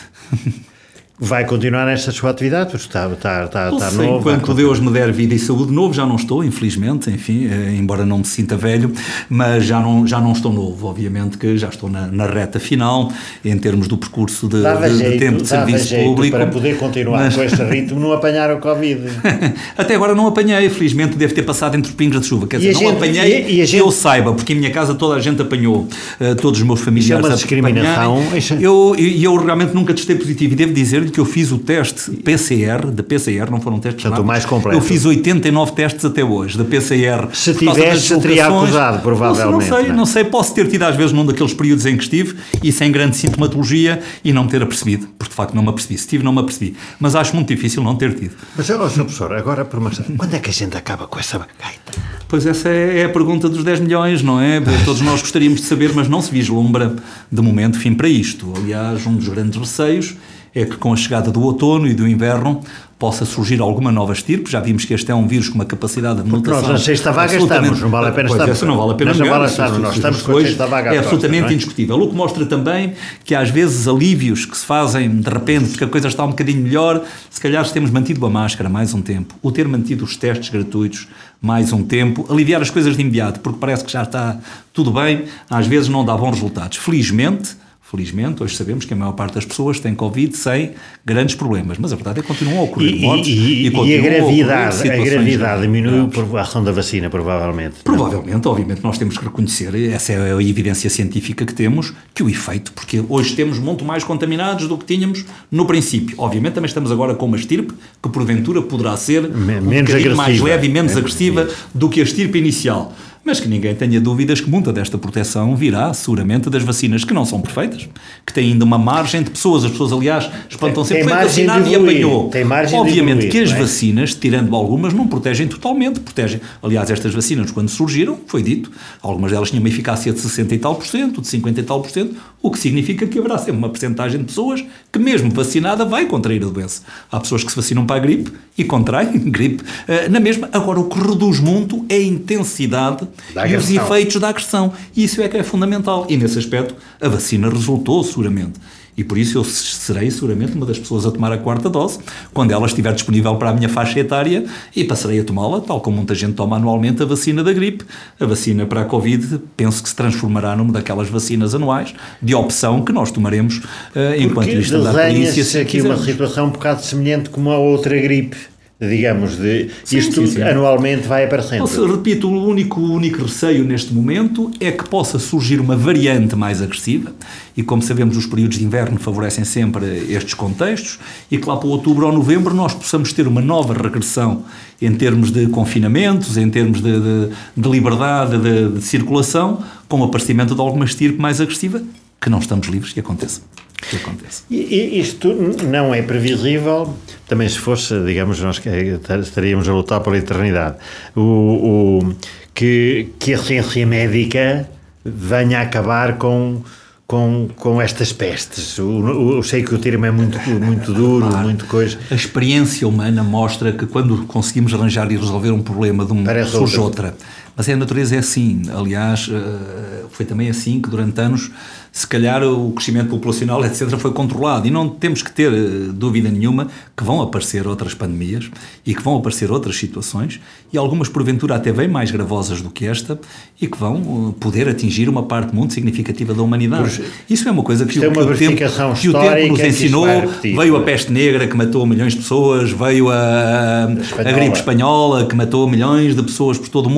Vai continuar nesta sua atividade? Porque está, está, está, está Sim, novo. Enquanto Deus me der vida e saúde, novo já não estou, infelizmente, enfim, eh, embora não me sinta velho, mas já não, já não estou novo, obviamente que já estou na, na reta final, em termos do percurso de, de, jeito, de tempo de serviço jeito público. Para poder continuar mas... com este ritmo, não apanhar o Covid. Até agora não apanhei, felizmente deve ter passado entre os pingos de chuva, quer dizer, não gente, apanhei e, e que gente... eu saiba, porque em minha casa toda a gente apanhou, uh, todos os meus familiares. Isso é uma discriminação. E eu, eu realmente nunca testei positivo e devo dizer-lhe que eu fiz o teste P C R, de P C R, não foram testes rápidos. Mais completo. Eu fiz oitenta e nove testes até hoje, de P C R. Se tivesse, teria acusado, provavelmente. Não sei, não sei, posso ter tido às vezes num daqueles períodos em que estive e sem grande sintomatologia e não me ter apercebido, porque de facto não me apercebi. Se tive, não me apercebi. Mas acho muito difícil não ter tido. Mas, ó, senhor professor, agora por uma quando é que a gente acaba com essa gaita? Pois essa é a pergunta dos dez milhões, não é? Todos nós gostaríamos de saber, mas não se vislumbra de momento fim para isto. Aliás, um dos grandes receios é que com a chegada do outono e do inverno possa surgir alguma nova estirpe. Já vimos que este é um vírus com uma capacidade de mutação. Porque nós na sexta vaga estamos, não vale a pena estar. Não vale a pena não vale estar, nós estamos com a sexta vaga. É absolutamente indiscutível. O que mostra também que às vezes alivios que se fazem de repente porque a coisa está um bocadinho melhor, se calhar se temos mantido a máscara mais um tempo, o ter mantido os testes gratuitos mais um tempo, aliviar as coisas de imediato, porque parece que já está tudo bem, às vezes não dá bons resultados. Felizmente, Felizmente, hoje sabemos que a maior parte das pessoas tem Covid sem grandes problemas, mas a verdade é que continuam a ocorrer e, mortes e, e, e, e a gravidade, a, a gravidade diminuiu por ação da vacina, provavelmente. Provavelmente, não? Obviamente nós temos que reconhecer, essa é a evidência científica que temos, que o efeito, porque hoje temos muito mais contaminados do que tínhamos no princípio. Obviamente também estamos agora com uma estirpe que porventura poderá ser Men- um menos bocadinho mais leve e menos é agressiva agressiva. do que a estirpe inicial. Mas que ninguém tenha dúvidas que muita desta proteção virá, seguramente, das vacinas que não são perfeitas, que têm ainda uma margem de pessoas. As pessoas, aliás, espantam-se sempre, foi vacinado e apanhou. Tem margem Obviamente de evoluir, que as não é? vacinas, tirando algumas, não protegem totalmente. Protegem. Aliás, estas vacinas, quando surgiram, foi dito, algumas delas tinham uma eficácia de sessenta e tal por cento, de cinquenta e tal por cento, o que significa que haverá sempre uma percentagem de pessoas que, mesmo vacinada, vai contrair a doença. Há pessoas que se vacinam para a gripe e contraem gripe uh, na mesma. Agora, o que reduz muito é a intensidade e os efeitos da agressão. E isso é que é fundamental. E, nesse aspecto, a vacina resultou, seguramente. E por isso eu serei seguramente uma das pessoas a tomar a quarta dose, quando ela estiver disponível para a minha faixa etária, e passarei a tomá-la, tal como muita gente toma anualmente a vacina da gripe. A vacina para a Covid, penso que se transformará numa daquelas vacinas anuais de opção que nós tomaremos uh, enquanto isto andar por isso. Porque aqui uma situação um bocado semelhante como a outra gripe. Digamos, de sim, isto sim, sim. anualmente vai aparecendo. Então, repito, o único, o único receio neste momento é que possa surgir uma variante mais agressiva, e como sabemos os períodos de inverno favorecem sempre estes contextos, e que lá para outubro ou novembro nós possamos ter uma nova regressão em termos de confinamentos, em termos de, de, de liberdade de, de circulação, com o aparecimento de alguma estirpe mais agressiva, que não estamos livres que aconteça. Que acontece. E isto não é previsível, também se fosse, digamos, nós estaríamos a lutar pela eternidade, o, o, que, que a ciência médica venha a acabar com, com, com estas pestes. Eu sei que o termo é muito, muito duro, claro. Muito coisa. A experiência humana mostra que quando conseguimos arranjar e resolver um problema de um, surge outra. Mas a natureza é assim. Aliás, foi também assim que durante anos, se calhar o crescimento populacional, etcétera, foi controlado. E não temos que ter dúvida nenhuma que vão aparecer outras pandemias e que vão aparecer outras situações, e algumas porventura até bem mais gravosas do que esta, e que vão poder atingir uma parte muito significativa da humanidade. Por, Isso é uma coisa que, o, é uma que, o, tempo, que o tempo nos ensinou. Veio a peste negra que matou milhões de pessoas, veio a, a gripe espanhola que matou milhões de pessoas por todo o mundo.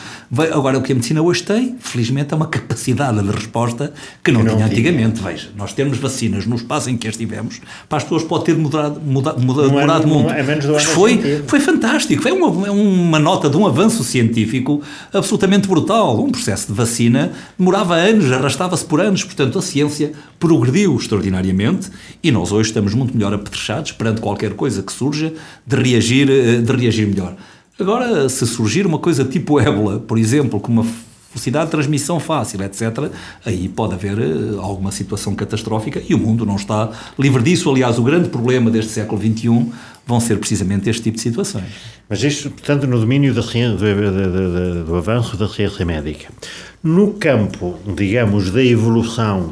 Agora, o que a medicina hoje tem, felizmente, é uma capacidade de resposta que não, que não tinha antigamente. Veja, nós temos vacinas no espaço em que as tivemos, para as pessoas pode ter mudado, mudado, mudado, mudado é, muito. É menos do Mas foi, foi fantástico, foi uma, uma nota de um avanço científico absolutamente brutal. Um processo de vacina demorava anos, arrastava-se por anos, portanto a ciência progrediu extraordinariamente e nós hoje estamos muito melhor apetrechados perante qualquer coisa que surja de reagir, de reagir melhor. Agora, se surgir uma coisa tipo ébola, por exemplo, com uma velocidade de transmissão fácil, etcétera, aí pode haver uh, alguma situação catastrófica e o mundo não está livre disso. Aliás, o grande problema deste século vinte e um vão ser precisamente este tipo de situações. Mas isto, portanto, no domínio do, do, do, do avanço da ciência médica. No campo, digamos, da evolução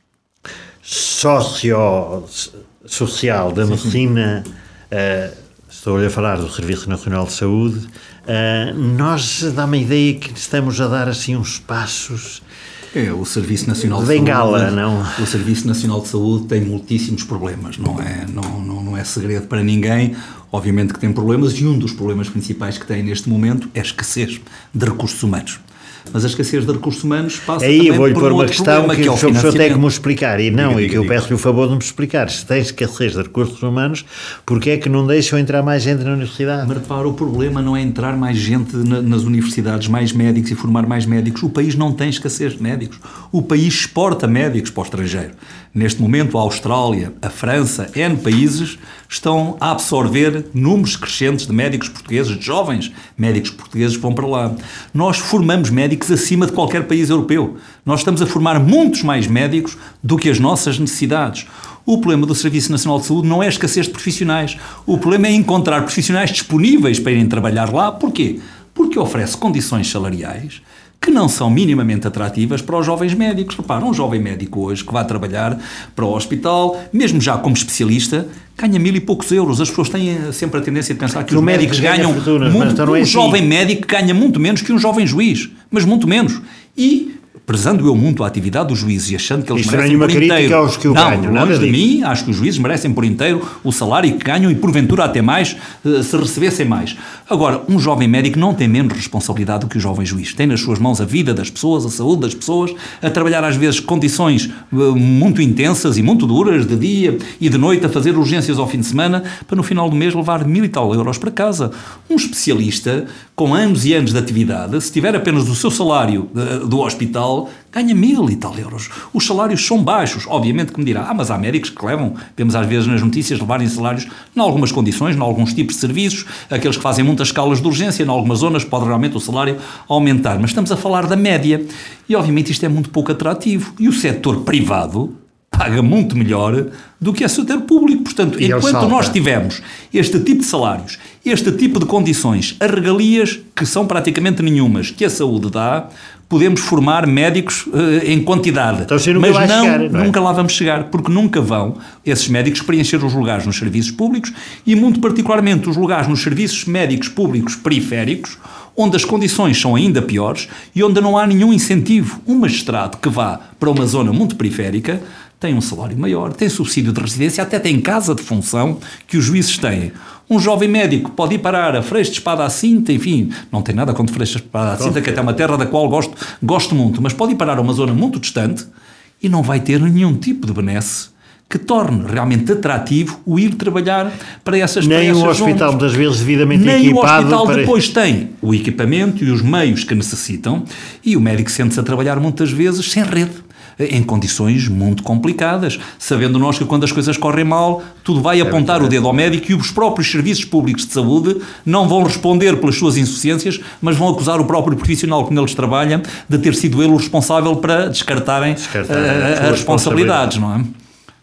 socio, social da medicina, uh, estou a falar do Serviço Nacional de Saúde, uh, nós dá-me a ideia que estamos a dar assim uns passos... É, o Serviço Nacional de Bengala, Saúde... não? O Serviço Nacional de Saúde tem muitíssimos problemas, não é, não, não, não é segredo para ninguém. Obviamente que tem problemas e um dos problemas principais que tem neste momento é a escassez de recursos humanos. Mas a escassez de recursos humanos passa aí também vou-lhe por pôr um uma outro questão problema, que, que é o o professor tem que me explicar, e não, diga, e diga, que eu diga. peço-lhe o favor de me explicar. Se tem escassez de recursos humanos, porque é que não deixam entrar mais gente na universidade? Mas repara, o problema não é entrar mais gente na, nas universidades, mais médicos e formar mais médicos. O país não tem escassez de médicos. O país exporta médicos para o estrangeiro. Neste momento, a Austrália, a França, N países estão a absorver números crescentes de médicos portugueses, de jovens médicos portugueses que vão para lá. Nós formamos médicos acima de qualquer país europeu. Nós estamos a formar muitos mais médicos do que as nossas necessidades. O problema do Serviço Nacional de Saúde não é a escassez de profissionais. O problema é encontrar profissionais disponíveis para irem trabalhar lá. Porquê? Porque oferece condições salariais que não são minimamente atrativas para os jovens médicos. Repara, um jovem médico hoje que vai trabalhar para o hospital, mesmo já como especialista, ganha mil e poucos euros. As pessoas têm sempre a tendência de pensar que, que os médicos ganham fortunas, muito. Então um é jovem assim. Médico ganha muito menos que um jovem juiz, mas muito menos. E prezando eu muito a atividade dos juízes e achando que eles Isto merecem não é por crítica inteiro... aos que o não, ganham, longe de disso. mim, acho que os juízes merecem por inteiro o salário que ganham e porventura até mais, se recebessem mais. Agora, um jovem médico não tem menos responsabilidade do que o jovem juiz. Tem nas suas mãos a vida das pessoas, a saúde das pessoas, a trabalhar às vezes condições muito intensas e muito duras, de dia e de noite, a fazer urgências ao fim de semana, para no final do mês levar mil e tal euros para casa. Um especialista, com anos e anos de atividade, se tiver apenas o seu salário do hospital, ganha mil e tal euros. Os salários são baixos. Obviamente que me dirá, ah, mas há médicos que levam, vemos às vezes nas notícias, levarem salários em algumas condições, em alguns tipos de serviços, aqueles que fazem muitas escalas de urgência, em algumas zonas pode realmente o salário aumentar. Mas estamos a falar da média. E obviamente isto é muito pouco atrativo. E o setor privado paga muito melhor do que o setor público. Portanto, e enquanto nós tivermos este tipo de salários, este tipo de condições, as regalias, que são praticamente nenhumas, que a saúde dá, podemos formar médicos uh, em quantidade. Então, nunca mas vai não, chegar, não é? nunca lá vamos chegar, porque nunca vão esses médicos preencher os lugares nos serviços públicos e, muito particularmente, os lugares nos serviços médicos públicos periféricos, onde as condições são ainda piores e onde não há nenhum incentivo. Um magistrado que vá para uma zona muito periférica tem um salário maior, tem subsídio de residência, até tem casa de função que os juízes têm. Um jovem médico pode ir parar a Freixo de Espada à Cinta, enfim, não tem nada contra Freixo de Espada à Cinta, que até é uma terra da qual gosto, gosto muito, mas pode ir parar a uma zona muito distante e não vai ter nenhum tipo de benesse que torne realmente atrativo o ir trabalhar para essas Nem para o hospital, zonas. muitas vezes, devidamente Nem equipado. Nem o hospital para... depois tem o equipamento e os meios que necessitam e o médico sente-se a trabalhar muitas vezes sem rede, em condições muito complicadas, sabendo nós que quando as coisas correm mal, tudo vai é apontar verdade. O dedo ao médico e os próprios serviços públicos de saúde não vão responder pelas suas insuficiências, mas vão acusar o próprio profissional que neles trabalha de ter sido ele o responsável para descartarem Descartar uh, as responsabilidades, não é?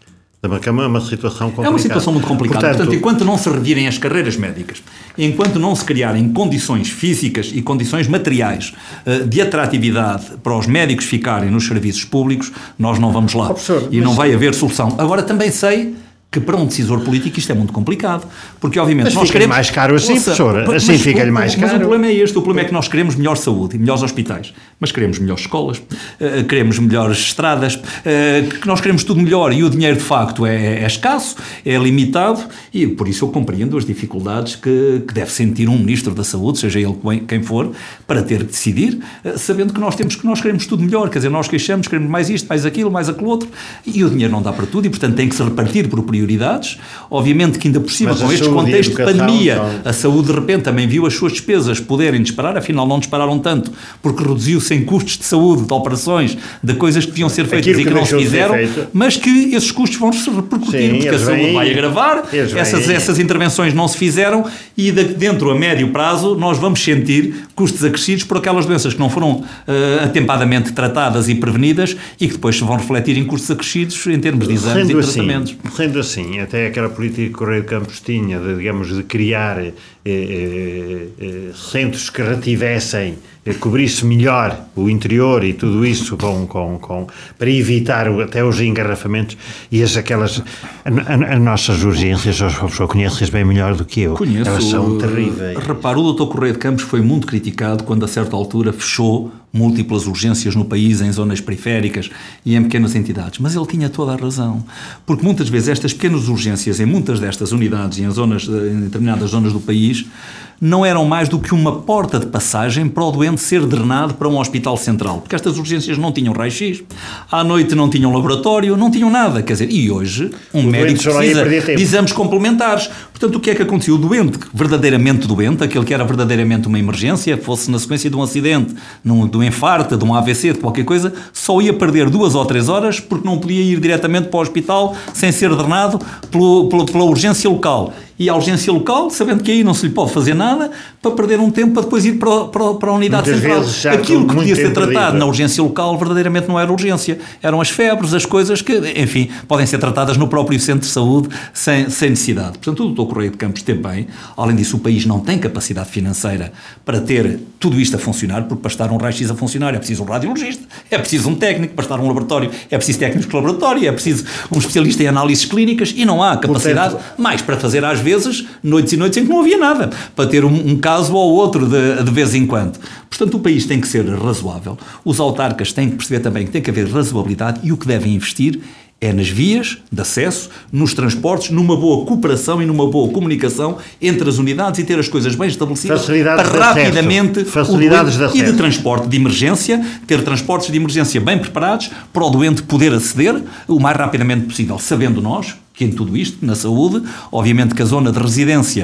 É uma, uma situação complicada. É uma situação muito complicada. Portanto, Portanto, enquanto não se revirem as carreiras médicas, enquanto não se criarem condições físicas e condições materiais uh, de atratividade para os médicos ficarem nos serviços públicos, nós não vamos lá. Oh, professor, e mas... não vai haver solução. Agora também sei que para um decisor político isto é muito complicado, porque obviamente mas nós fica-lhe queremos... mais caro assim, Ouça, professora, assim fica-lhe mais caro. Mas o problema é este, o problema é que nós queremos melhor saúde e melhores hospitais, mas queremos melhores escolas, uh, queremos melhores estradas, uh, que nós queremos tudo melhor e o dinheiro de facto é, é escasso, é limitado e por isso eu compreendo as dificuldades que, que deve sentir um Ministro da Saúde, seja ele quem for, para ter que decidir, uh, sabendo que nós temos que nós queremos tudo melhor, quer dizer, nós queixamos, queremos mais isto, mais aquilo, mais aquilo outro e o dinheiro não dá para tudo e portanto tem que se repartir por prioridades. Obviamente que ainda por cima, mas com este contexto de pandemia, são... a saúde de repente também viu as suas despesas poderem disparar, afinal não dispararam tanto, porque reduziu-se em custos de saúde, de operações, de coisas que deviam ser feitas Aquilo e que, que não se fizeram, mas que esses custos vão se repercutir, Sim, porque a saúde vêm, vai agravar, essas, essas intervenções não se fizeram e de, dentro a médio prazo nós vamos sentir custos acrescidos por aquelas doenças que não foram uh, atempadamente tratadas e prevenidas e que depois se vão refletir em custos acrescidos em termos de exames Sendo e tratamentos. Assim, sendo assim, até aquela política que o Correio de Campos tinha, de, digamos, de criar eh, eh, eh, centros que retivessem, eh, cobrisse melhor o interior e tudo isso com, com, com, para evitar o, até os engarrafamentos e as, aquelas, as nossas urgências, o professor conhece-as bem melhor do que eu. Conheço. Elas são terríveis. Repara, o doutor Correia de Campos foi muito criticado quando a certa altura fechou múltiplas urgências no país, em zonas periféricas e em pequenas entidades, mas ele tinha toda a razão, porque muitas vezes estas pequenas urgências em muitas destas unidades e em, zonas, em determinadas zonas do país não eram mais do que uma porta de passagem para o doente ser drenado para um hospital central, porque estas urgências não tinham raio-x, à noite não tinham laboratório, não tinham nada, quer dizer, e hoje um o médico precisa de exames complementares. Portanto, o que é que aconteceu? O doente, verdadeiramente doente, aquele que era verdadeiramente uma emergência, fosse na sequência de um acidente, num, de um infarto, de um A V C, de qualquer coisa, só ia perder duas ou três horas porque não podia ir diretamente para o hospital sem ser drenado pelo, pela, pela urgência local. E a urgência local, sabendo que aí não se lhe pode fazer nada, para perder um tempo para depois ir para, para, para a unidade Muitas central. Aquilo que podia ser tratado perdido. na urgência local verdadeiramente não era urgência. Eram as febres, as coisas que, enfim, podem ser tratadas no próprio centro de saúde sem, sem necessidade. Portanto, o doutor Correia de Campos teve bem. Além disso, o país não tem capacidade financeira para ter tudo isto a funcionar, porque para estar um raio-x a funcionar é preciso um radiologista, é preciso um técnico, para estar um laboratório é preciso técnicos de laboratório, é preciso um especialista em análises clínicas e não há capacidade Portanto, mais para fazer às vezes noites e noites em que não havia nada, para ter um, um caso ou outro de, de vez em quando. Portanto, o país tem que ser razoável. Os autarcas têm que perceber também que tem que haver razoabilidade e o que devem investir é nas vias de acesso, nos transportes, numa boa cooperação e numa boa comunicação entre as unidades e ter as coisas bem estabelecidas Facilidades para rapidamente Facilidades o doente, e de transporte de emergência, ter transportes de emergência bem preparados para o doente poder aceder o mais rapidamente possível, sabendo nós que em tudo isto, na saúde, obviamente que a zona de residência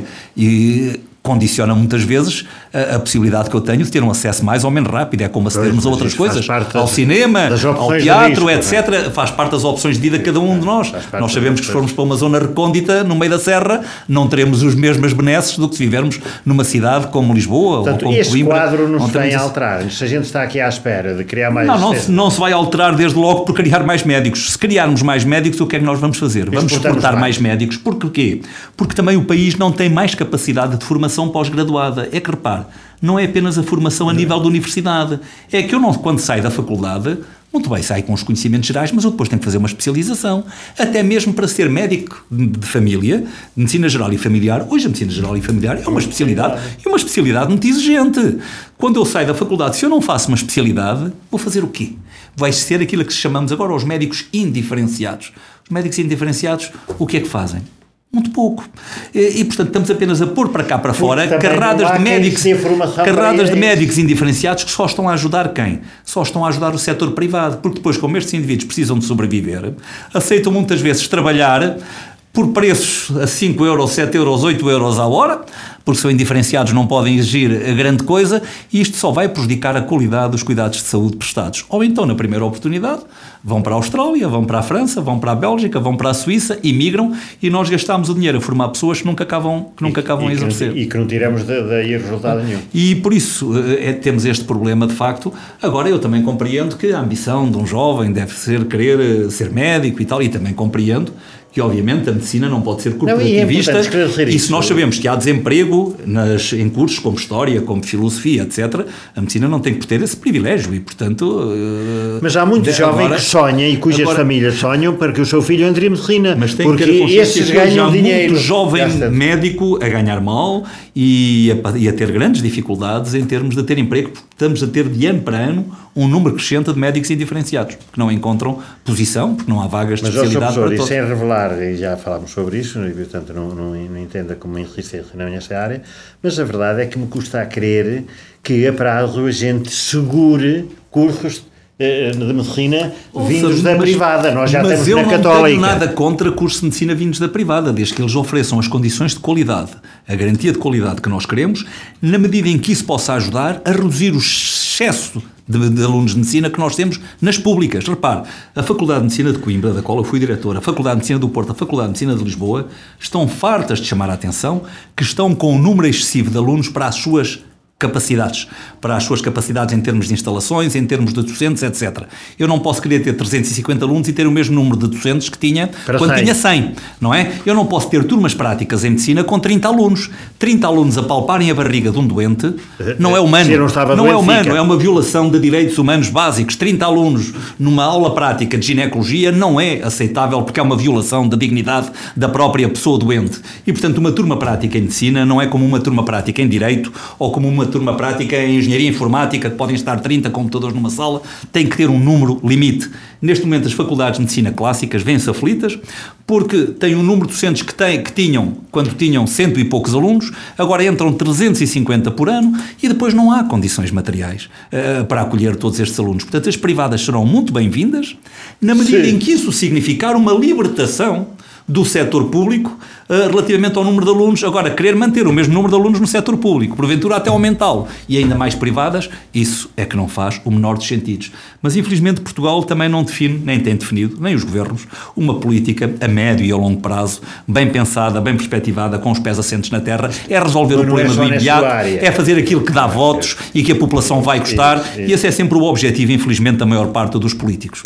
e condiciona muitas vezes a, a possibilidade que eu tenho de ter um acesso mais ou menos rápido, é como acedermos a outras coisas, ao cinema, ao teatro, etcétera. Faz parte das opções de vida de cada um de nós. Nós sabemos que se formos para uma zona recôndita, no meio da serra, não teremos os mesmos benesses do que se vivermos numa cidade como Lisboa Portanto, ou como este Coimbra. Este quadro não se vai alterar. Se a gente está aqui à espera de criar mais... Não, não se, não se vai alterar desde logo por criar mais médicos. Se criarmos mais médicos, o que é que nós vamos fazer? Vamos exportar mais. mais médicos. Por quê? Porque também o país não tem mais capacidade de formação pós-graduada. É que, repare, não é apenas a formação a nível da universidade. É que eu, não, quando saio da faculdade, muito bem, saio com os conhecimentos gerais, mas eu depois tenho que fazer uma especialização. Até mesmo para ser médico de família, de medicina geral e familiar. Hoje a medicina geral e familiar é uma especialidade, e uma especialidade muito exigente. Quando eu saio da faculdade, se eu não faço uma especialidade, vou fazer o quê? Vai ser aquilo que chamamos agora os médicos indiferenciados. Os médicos indiferenciados, o que é que fazem? Muito pouco. E, e, portanto, estamos apenas a pôr para cá para fora carradas de médicos, carradas de médicos indiferenciados que só estão a ajudar quem? Só estão a ajudar o setor privado, porque depois, como estes indivíduos precisam de sobreviver, aceitam muitas vezes trabalhar por preços a cinco euros, sete euros, oito euros a hora, porque são indiferenciados, não podem exigir grande coisa, e isto só vai prejudicar a qualidade dos cuidados de saúde prestados. Ou então, na primeira oportunidade, vão para a Austrália, vão para a França, vão para a Bélgica, vão para a Suíça, imigram, e nós gastamos o dinheiro a formar pessoas que nunca acabam, que nunca acabam e, a exercer. Que, e que não tiramos daí resultado nenhum. E por isso é, temos este problema de facto. Agora eu também compreendo que a ambição de um jovem deve ser querer ser médico e tal, e também compreendo que obviamente a medicina não pode ser corporativista, não, e, é e se nós sabemos que há desemprego emprego nas, em cursos como História, como Filosofia, etcétera. A medicina não tem que ter esse privilégio e, portanto... Mas há muitos jovens que sonham e cujas agora, famílias sonham para que o seu filho entre em medicina, mas tem porque que ter esses ganham há dinheiro. Muito jovem médico a ganhar mal e a, e a ter grandes dificuldades em termos de ter emprego, porque estamos a ter de ano para ano um número crescente de médicos indiferenciados, que não encontram posição, porque não há vagas de mas, especialidade professor, para todos. E sem revelar, e já falámos sobre isso, e portanto não, não, não entenda como enriquecer nesta área, mas a verdade é que me custa a crer que a prazo a gente segure cursos de medicina Ouça, vindos da mas, privada. Nós já mas temos eu na não Católica. tenho nada contra cursos de medicina vindos da privada, desde que eles ofereçam as condições de qualidade, a garantia de qualidade que nós queremos, na medida em que isso possa ajudar a reduzir o excesso de, de alunos de medicina que nós temos nas públicas. Repare, a Faculdade de Medicina de Coimbra, da qual eu fui diretor, a Faculdade de Medicina do Porto, a Faculdade de Medicina de Lisboa, estão fartas de chamar a atenção que estão com um número excessivo de alunos para as suas capacidades, para as suas capacidades em termos de instalações, em termos de docentes, etcétera. Eu não posso querer ter trezentos e cinquenta alunos e ter o mesmo número de docentes que tinha para quando cem. Tinha cem, não é? Eu não posso ter turmas práticas em medicina com trinta alunos. trinta alunos a palparem a barriga de um doente não é humano. Se não estava não doente, é humano, fica. É uma violação de direitos humanos básicos. trinta alunos numa aula prática de ginecologia não é aceitável porque é uma violação da dignidade da própria pessoa doente. E, portanto, uma turma prática em medicina não é como uma turma prática em direito ou como uma turma prática em engenharia informática, que podem estar trinta computadores numa sala, tem que ter um número limite. Neste momento as faculdades de medicina clássicas vêm-se aflitas porque têm um número de docentes que, têm, que tinham, quando tinham cento e poucos alunos, agora entram trezentos e cinquenta por ano e depois não há condições materiais uh, para acolher todos estes alunos. Portanto, as privadas serão muito bem-vindas na medida Sim. em que isso significar uma libertação do setor público uh, relativamente ao número de alunos. Agora, querer manter o mesmo número de alunos no setor público, porventura até aumentá-lo, e ainda mais privadas, isso é que não faz o menor dos sentidos. Mas, infelizmente, Portugal também não define, nem tem definido, nem os governos, uma política a médio e a longo prazo, bem pensada, bem perspectivada, com os pés assentes na terra. É resolver não o problema é do imediato, é fazer aquilo que dá votos e que a população vai gostar, isso, isso. E esse é sempre o objetivo, infelizmente, da maior parte dos políticos.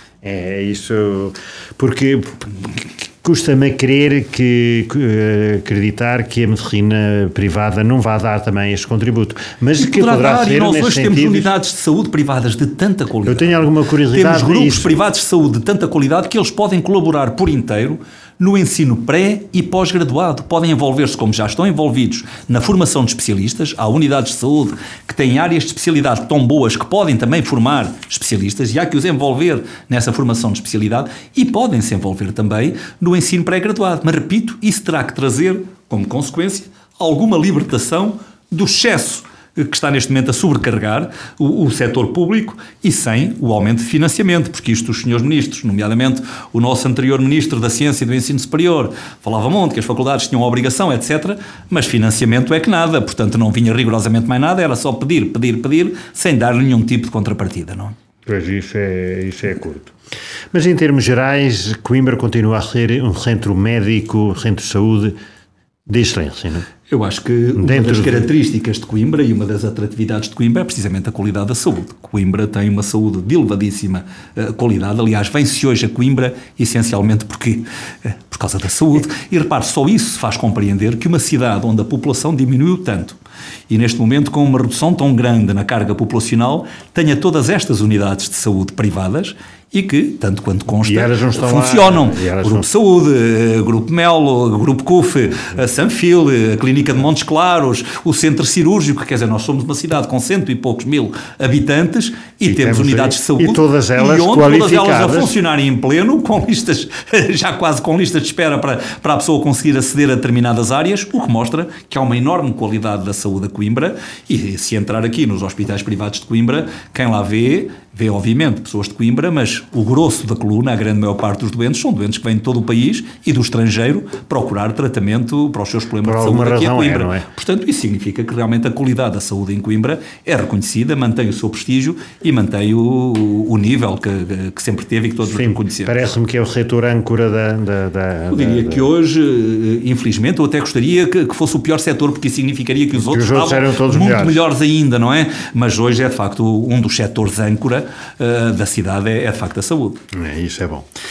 É isso, porque... Custa-me a crer que, acreditar que a medicina privada não vai dar também este contributo. Mas e que poderá, poderá dar, ser, e nós hoje sentido, temos unidades de saúde privadas de tanta qualidade. Eu tenho alguma curiosidade. Temos grupos disso. privados de saúde de tanta qualidade que eles podem colaborar por inteiro no ensino pré e pós-graduado. Podem envolver-se, como já estão envolvidos, na formação de especialistas. Há unidades de saúde que têm áreas de especialidade tão boas que podem também formar especialistas e há que os envolver nessa formação de especialidade e podem se envolver também no ensino pré-graduado. Mas, repito, isso terá que trazer, como consequência, alguma libertação do excesso que está neste momento a sobrecarregar o, o setor público e sem o aumento de financiamento, porque isto os senhores ministros, nomeadamente o nosso anterior ministro da Ciência e do Ensino Superior, falava muito que as faculdades tinham obrigação, etcétera, mas financiamento é que nada, portanto não vinha rigorosamente mais nada, era só pedir, pedir, pedir, sem dar nenhum tipo de contrapartida, não é? Pois isso é, isso é curto. Mas em termos gerais, Coimbra continua a ser um centro médico, um centro de saúde de excelência, não é? Eu acho que uma Dentro das características de Coimbra e uma das atratividades de Coimbra é precisamente a qualidade da saúde. Coimbra tem uma saúde de elevadíssima uh, qualidade. Aliás, vem-se hoje a Coimbra essencialmente porque, uh, por causa da saúde. E repare, só isso faz compreender que uma cidade onde a população diminuiu tanto e neste momento com uma redução tão grande na carga populacional tenha todas estas unidades de saúde privadas e que, tanto quanto consta, funcionam. Lá, Grupo não... Saúde, Grupo Melo, Grupo C U F, a Sanfil, a Clínica de Montes Claros, o Centro Cirúrgico, quer dizer, nós somos uma cidade com cento e poucos mil habitantes e, e temos unidades aí, de saúde e todas elas e onde qualificadas. Todas elas a funcionarem em pleno, com listas, já quase com listas de espera para, para a pessoa conseguir aceder a determinadas áreas, o que mostra que há uma enorme qualidade da saúde a Coimbra e se entrar aqui nos hospitais privados de Coimbra, quem lá vê, vê obviamente pessoas de Coimbra, mas o grosso da coluna, a grande maior parte dos doentes, são doentes que vêm de todo o país e do estrangeiro procurar tratamento para os seus problemas de saúde aqui a Coimbra. É, não é? Portanto, isso significa que realmente a qualidade da saúde em Coimbra é reconhecida, mantém o seu prestígio e mantém o, o nível que, que sempre teve e que todos Sim, conhecemos. Parece-me que é o setor âncora da... da, da Eu diria da, que hoje, infelizmente, eu até gostaria que, que fosse o pior setor, porque isso significaria que os outros, os outros estavam eram todos muito melhores. melhores ainda, não é? Mas hoje é de facto um dos setores âncora uh, da cidade, é, é de facto a saúde. É, isso é bom.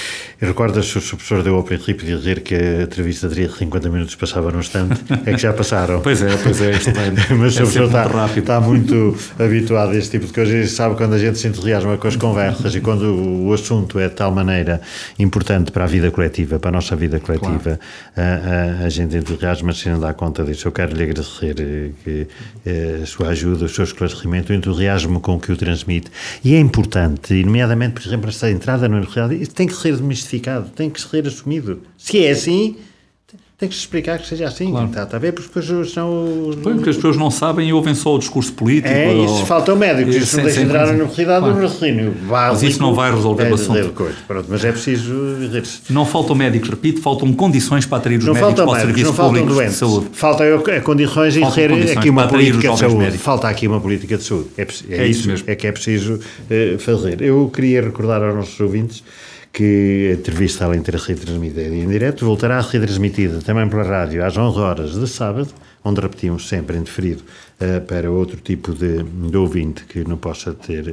Recordas-se, o professor deu ao princípio de dizer que a entrevista teria cinquenta minutos, passava num instante, é que já passaram. Pois é, pois é, isto bem, mas é o professor está, muito está muito habituado a este tipo de coisas e sabe quando a gente se entusiasma com as conversas e quando o, o assunto é de tal maneira importante para a vida coletiva, para a nossa vida coletiva, claro. a, a, a gente entusiasma-se e não dá conta disso. Eu quero lhe agradecer que, a sua ajuda, o seu esclarecimento, o entusiasmo com que o transmite. E é importante, e nomeadamente, por exemplo, esta entrada na realidade, isso tem que ser desmistificado, tem que ser assumido. Se é assim, tem que se explicar que seja assim. Claro. Está, está a ver? Porque depois são... Porque as pessoas não sabem e ouvem só o discurso político. É, ou... isso, faltam médicos, isso não deixa entrar na realidade do raciocínio básico. Mas isso não vai resolver é o assunto. Coisa. Pronto, mas é preciso... Não faltam médicos, repito, faltam condições para atrair os não médicos para o serviço público de saúde. Faltam condições e ser aqui uma política de saúde. Médicos. Falta aqui uma política de saúde. É, é, é isso mesmo. É que é preciso uh, fazer. Eu queria recordar aos nossos ouvintes que a entrevista, além de ter sido transmitida em direto, voltará a ser transmitida também pela rádio às onze horas de sábado, onde repetimos sempre em diferido uh, para outro tipo de, de ouvinte que não possa ter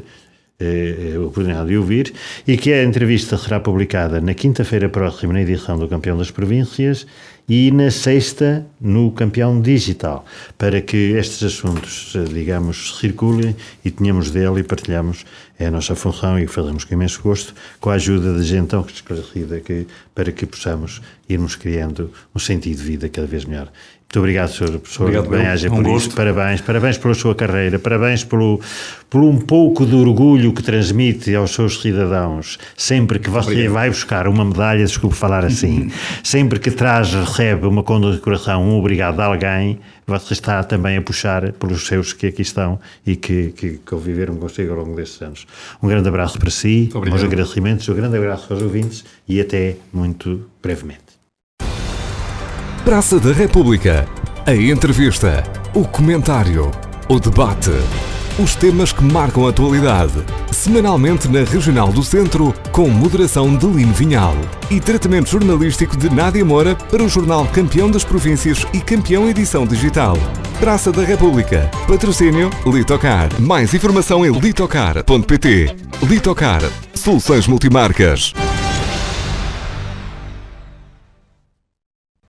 uh, a oportunidade de ouvir, e que a entrevista será publicada na quinta-feira próxima na edição do Campeão das Províncias e na sexta no Campeão Digital, para que estes assuntos, digamos, circulem e tenhamos dele e partilhamos. É a nossa função e fazemos com imenso gosto, com a ajuda de gente tão esclarecida que, para que possamos irmos criando um sentido de vida cada vez melhor. Muito obrigado, senhor professor Bem-Aja, por um isso. Parabéns, parabéns pela sua carreira, parabéns pelo, por um pouco de orgulho que transmite aos seus cidadãos. Sempre que você obrigado. Vai buscar uma medalha, desculpe falar assim, sempre que traz, recebe uma condecoração, um obrigado de alguém, você está também a puxar pelos seus que aqui estão e que, que, que conviveram consigo ao longo destes anos. Um grande abraço para si, meus agradecimentos, um grande abraço aos ouvintes e até muito brevemente. Praça da República. A entrevista, o comentário, o debate. Os temas que marcam a atualidade. Semanalmente na Regional do Centro, com moderação de Lino Vinhal. E tratamento jornalístico de Nádia Moura para o jornal Campeão das Províncias e Campeão Edição Digital. Praça da República. Patrocínio Litocar. Mais informação em litocar ponto pt. Litocar. Soluções multimarcas.